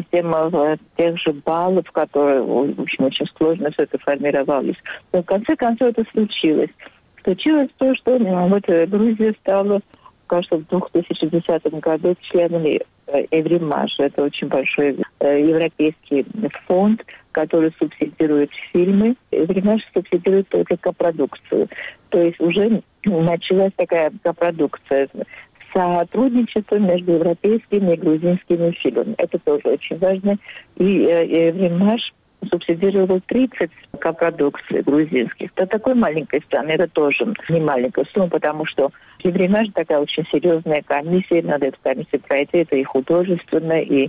Speaker 20: тех же баллов, которые, в общем, очень сложно все это формировалось. Но в конце концов это случилось. Случилось то, что Грузия стала кажется, в 2010 году членами Эвримаж, это очень большой европейский фонд, который субсидирует фильмы. Эвримаж субсидирует только копродукцию. То есть уже началась такая копродукция, сотрудничество между европейскими и грузинскими фильмами. Это тоже очень важно. И Эвримаж субсидировал 30 копродукций грузинских. Это такой маленькой страны, это тоже не маленькая сумма, потому что Евремаж такая очень серьезная комиссия, надо эту комиссию пройти, это и художественно, и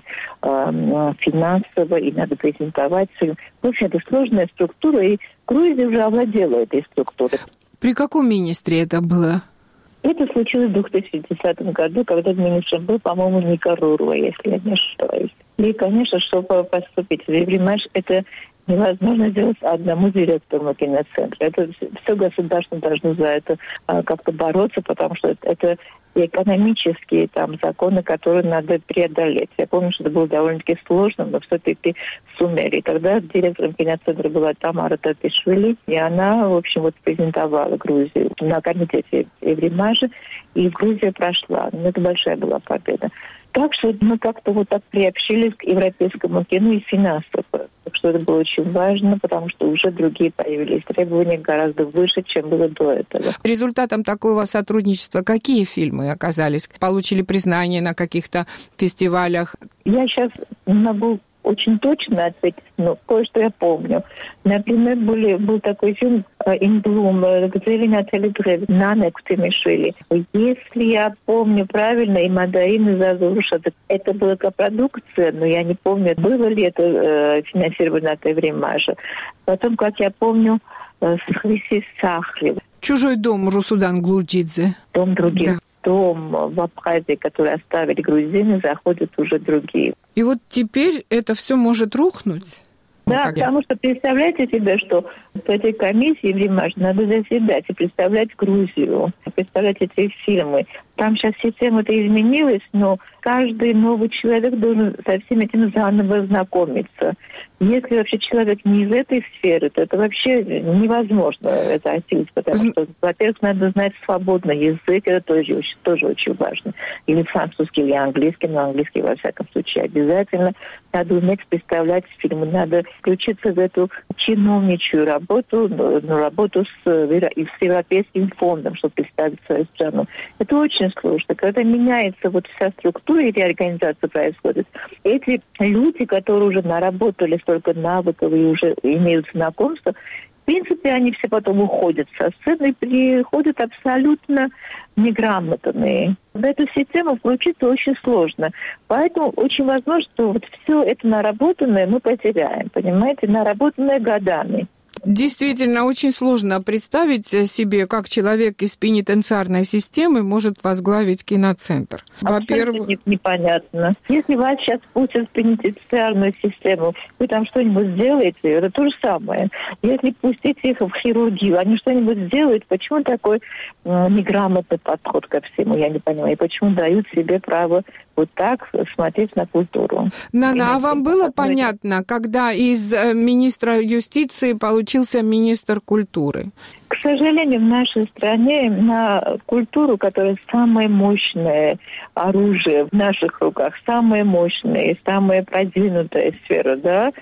Speaker 20: финансово, и надо презентовать фильм. В общем, это сложная структура, и Грузия уже овладела этой структурой.
Speaker 19: При каком министре это было?
Speaker 20: Это случилось в 2010 году, когда министром был, по-моему, Никаруруа, если я не ошибаюсь. И, конечно, чтобы поступить в Евремаж, это невозможно сделать одному директору киноцентра. Это все государство должно за это как-то бороться, потому что это экономические там законы, которые надо преодолеть. Я помню, что это было довольно-таки сложно, но все-таки сумели. И тогда директором киноцентра была Тамара Татишвили, и она, в общем, вот презентовала Грузию на комитете Евремажа, и Грузия прошла. Но это большая была победа. Так что мы как-то вот так приобщились к европейскому кино и финансово. Так что это было очень важно, потому что уже другие появились требования гораздо выше, чем было до этого.
Speaker 19: Результатом такого сотрудничества какие фильмы оказались? Получили признание на каких-то фестивалях?
Speaker 20: Я сейчас не могу очень точно ответить, но кое-что я помню. Например, был такой фильм «In Bloom», где Натали Древ, Нана Кутемишвили. Если я помню правильно, и Мадаин, и Зазуруш, это была копродукция, но я не помню, было ли это финансировано от Евремажа. Потом, как я помню, с Хриси Сахлев.
Speaker 19: «Чужой дом» Русудан Глурджидзе.
Speaker 20: «Дом других». Да. Дом в Абхазии, который оставили грузины, заходят уже другие.
Speaker 19: И вот теперь это все может рухнуть?
Speaker 20: Да, потому что представляете себе, что в этой комиссии Евремаж надо заседать и представлять Грузию, представлять эти фильмы. Там сейчас система-то изменилась, но каждый новый человек должен со всем этим заново знакомиться. Если вообще человек не из этой сферы, то это вообще невозможно это осилить, потому что, во-первых, надо знать свободно язык, это тоже очень важно. Или французский, или английский, но английский, во всяком случае, обязательно. Надо уметь представлять фильмы, надо включиться в эту чиновничью работу, работу с Европейским фондом, чтобы представить свою страну. Это очень сложно. Когда меняется вот вся структура и реорганизация происходит, эти люди, которые уже наработали столько навыков и уже имеют знакомство, в принципе, они все потом уходят со сцены и приходят абсолютно неграмотные. В эту систему включиться очень сложно. Поэтому очень возможно, что вот все это наработанное мы потеряем, понимаете, наработанное годами.
Speaker 19: Действительно, очень сложно представить себе, как человек из пенитенциарной системы может возглавить киноцентр.
Speaker 20: Во-первых, непонятно. Если вас сейчас пустят в пенитенциарную систему, вы там что-нибудь сделаете, это то же самое. Если пустить их в хирургию, они что-нибудь сделают, почему такой неграмотный подход ко всему, я не понимаю. И почему дают себе право вот так смотреть на культуру.
Speaker 19: Нана, а вам было понятно, когда из министра юстиции получился министр культуры?
Speaker 20: К сожалению, в нашей стране на культуру, которая самое мощное оружие в наших руках, самая мощная и самая продвинутая сфера, да,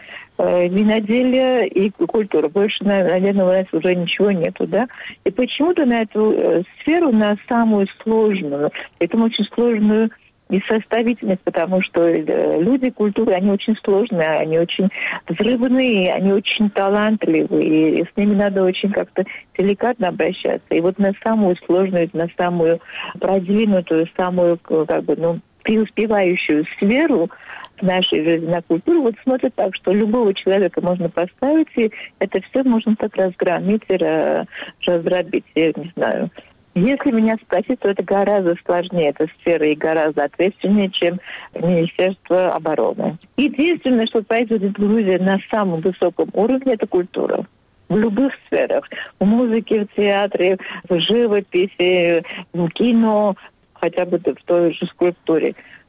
Speaker 20: виноделие и культура. Больше, наверное, у нас уже ничего нету, да. И почему-то на эту сферу, на самую сложную, этому очень сложную и составительность, потому что люди культуры, они очень сложные, они очень взрывные, они очень талантливые, и с ними надо очень как-то деликатно обращаться. И вот на самую сложную, на самую продвинутую, самую, как бы, преуспевающую сферу в нашей жизни на культуру, вот смотрят так, что любого человека можно поставить, и это все можно так разгромить и раздробить, я не знаю. Если меня спросить, то это гораздо сложнее, эта сфера, и гораздо ответственнее, чем Министерство обороны. Единственное, что производит Грузия на самом высоком уровне, это культура. В любых сферах. В музыке, в театре, в живописи, в кино, хотя бы в той же скульптуре.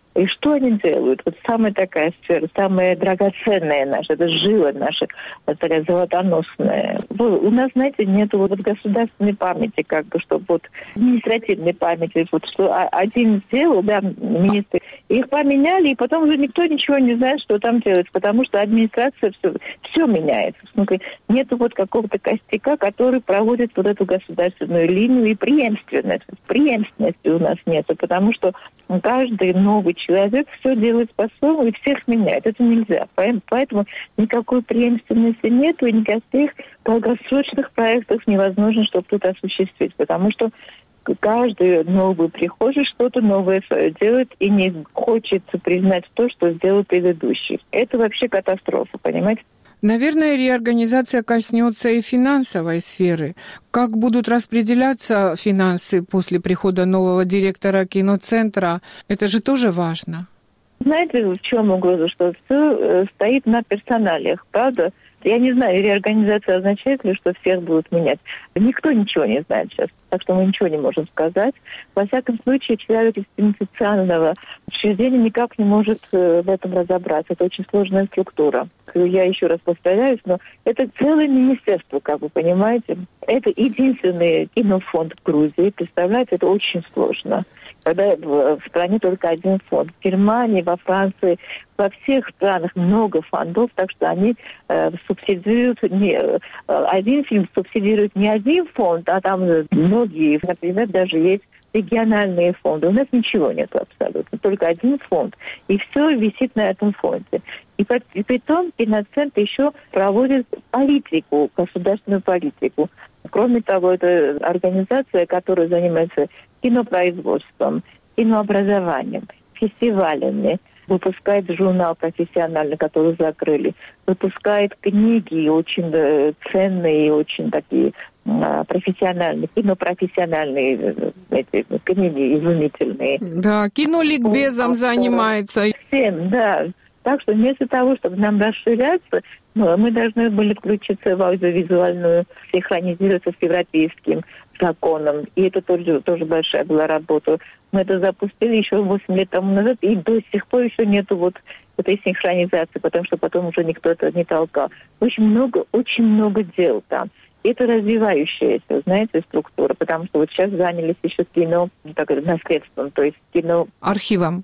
Speaker 20: И что они делают? Вот самая такая сфера, самая драгоценная наша, это жила наша, такая золотоносная. У нас, знаете, нету вот государственной памяти, как бы, чтобы вот административной памяти, вот что один сделал, да, министры, их поменяли, и потом уже никто ничего не знает, что там делать, потому что администрация все меняется. Нету вот какого-то костяка, который проводит вот эту государственную линию, и преемственности у нас нету, потому что каждый новый человек все делает по-своему и всех меняет. Это нельзя. Поэтому никакой преемственности нету, и никаких долгосрочных проектов невозможно, чтобы тут осуществить, потому что каждый новый прихожий что-то новое делает и не хочется признать то, что сделал предыдущий. Это вообще катастрофа, понимаете?
Speaker 19: Наверное, реорганизация коснется и финансовой сферы. Как будут распределяться финансы после прихода нового директора киноцентра? Это же тоже важно.
Speaker 20: Знаете, в чем угроза? Что все стоит на персоналиях, правда? Я не знаю, реорганизация означает ли, что всех будут менять. Никто ничего не знает сейчас, так что мы ничего не можем сказать. Во всяком случае, человек из пенитенциарного учреждения никак не может в этом разобраться. Это очень сложная структура. Я еще раз повторяюсь, но это целое министерство, как вы понимаете. Это единственный кинофонд в Грузии. Представляете, это очень сложно. Когда в стране только один фонд. В Германии, во Франции, во всех странах много фондов, так что они субсидируют один фильм субсидирует не один фонд, а там многие, например, даже есть региональные фонды. У нас ничего нет абсолютно, только один фонд. И все висит на этом фонде. И притом киноцентр еще проводит политику, государственную политику. Кроме того, это организация, которая занимается кинопроизводством, кинообразованием, фестивалями, выпускает журнал профессиональный, который закрыли, выпускает книги очень ценные, очень такие профессиональные, кинопрофессиональные эти книги изумительные.
Speaker 19: Да, киноликбезом занимается.
Speaker 20: Всем, да. Так что вместо того, чтобы нам расширяться, мы должны были включиться в аудиовизуальную, синхронизироваться с европейским законом. И это тоже большая была работа. Мы это запустили еще 8 лет тому назад, и до сих пор еще нету вот этой синхронизации, потому что потом уже никто это не толкал. Очень много дел там. Это развивающаяся, знаете, структура, потому что вот сейчас занялись еще кино, так, наследством, то есть кино...
Speaker 19: Архивом.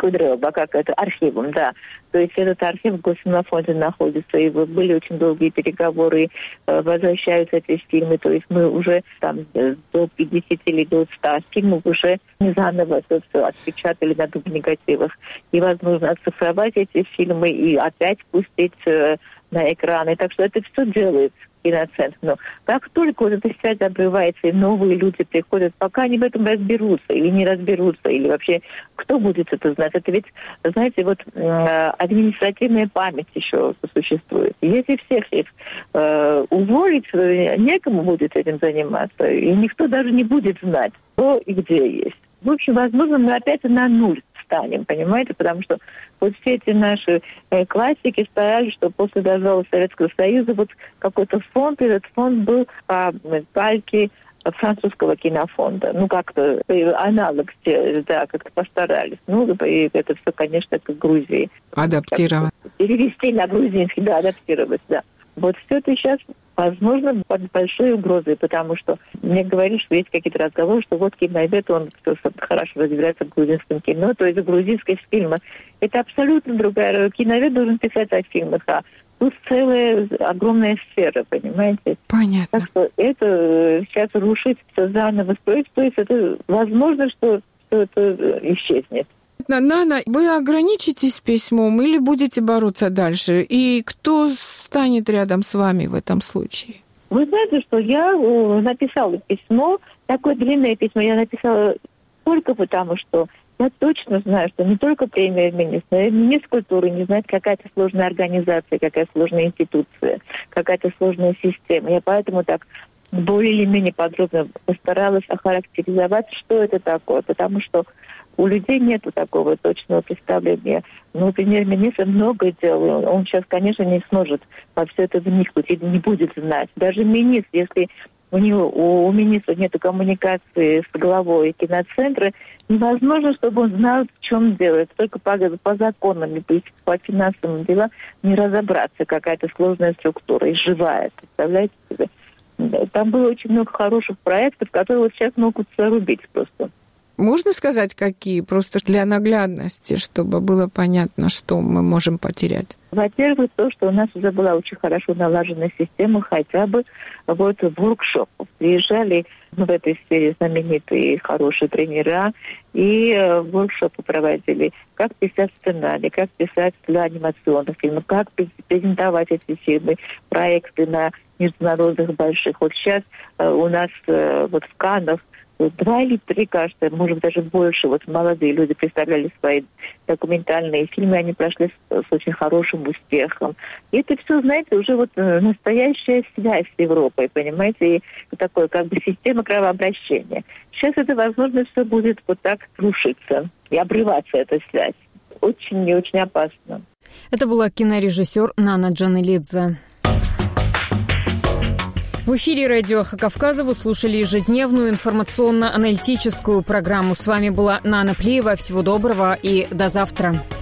Speaker 20: Как это? Архивом, да. То есть этот архив в Госкинофонде находится, и были очень долгие переговоры, возвращаются эти фильмы, то есть мы уже там до 50 или до 100 фильмов уже заново это все отпечатали на дубль-негативах. И возможно оцифровать эти фильмы и опять пустить на экраны. Так что это все делается. Киноцентр. Но как только вот эта связь обрывается, и новые люди приходят, пока они в этом разберутся или не разберутся, или вообще кто будет это знать? Это ведь, знаете, вот административная память еще существует. Если всех их уволить, некому будет этим заниматься, и никто даже не будет знать, что и где есть. В общем, возможно, мы опять на нуль станем, понимаете, потому что вот все эти наши классики старались, что после развала Советского Союза вот какой-то фонд, и этот фонд был по кальке французского кинофонда. Ну, как-то аналог сделать, да, как-то постарались. Ну, и это все, конечно, к Грузии.
Speaker 19: Адаптировать.
Speaker 20: Перевести на грузинский, да, адаптировать, да. Вот все это сейчас, возможно, под большой угрозой, потому что мне говорили, что есть какие-то разговоры, что вот киновед, он хорошо разбирается в грузинском кино, то есть в грузинских фильмах. Это абсолютно другая. Киновед должен писать о фильмах, а тут целая огромная сфера, понимаете?
Speaker 19: Понятно.
Speaker 20: Так что это сейчас рушить, все заново строить, то есть это возможно, что это исчезнет.
Speaker 19: Нана, вы ограничитесь письмом или будете бороться дальше? И кто станет рядом с вами в этом случае?
Speaker 20: Вы знаете, что я написала письмо, такое длинное письмо я написала только потому, что я точно знаю, что не только премьер-министр, но и министр культуры не знает, какая-то сложная организация, какая сложная институция, какая-то сложная система. Я поэтому так более или менее подробно постаралась охарактеризовать, что это такое, потому что у людей нет такого точного представления. Но премьер-министр много делал. Он сейчас, конечно, не сможет во все это вникнуть и не будет знать. Даже министр, если у министра нет коммуникации с главой киноцентра, невозможно, чтобы он знал, в чем дело. Только по законам и по финансовым делам не разобраться, какая-то сложная структура и живая. Представляете себе? Там было очень много хороших проектов, которые вот сейчас могут зарубить просто.
Speaker 19: Можно сказать, какие? Просто для наглядности, чтобы было понятно, что мы можем потерять.
Speaker 20: Во-первых, то, что у нас уже была очень хорошо налажена система хотя бы вот воркшопов. Приезжали в этой сфере знаменитые хорошие тренера и воркшопы проводили. Как писать сценарий, как писать для анимационных фильмов, как презентовать эти фильмы, проекты на международных больших. Вот сейчас у нас вот в Каннах 2 или 3, кажется, может быть, даже больше. Вот молодые люди представляли свои документальные фильмы, они прошли с очень хорошим успехом. И это все, знаете, уже вот настоящая связь с Европой, понимаете, и такое как бы система кровообращения. Сейчас это, возможно, все будет вот так рушиться и обрываться, эта связь. Очень и очень опасно.
Speaker 1: Это была кинорежиссер Нана Джанелидзе. В эфире радио «Эхо Кавказа» вы слушали ежедневную информационно-аналитическую программу. С вами была Нана Плиева. Всего доброго и до завтра.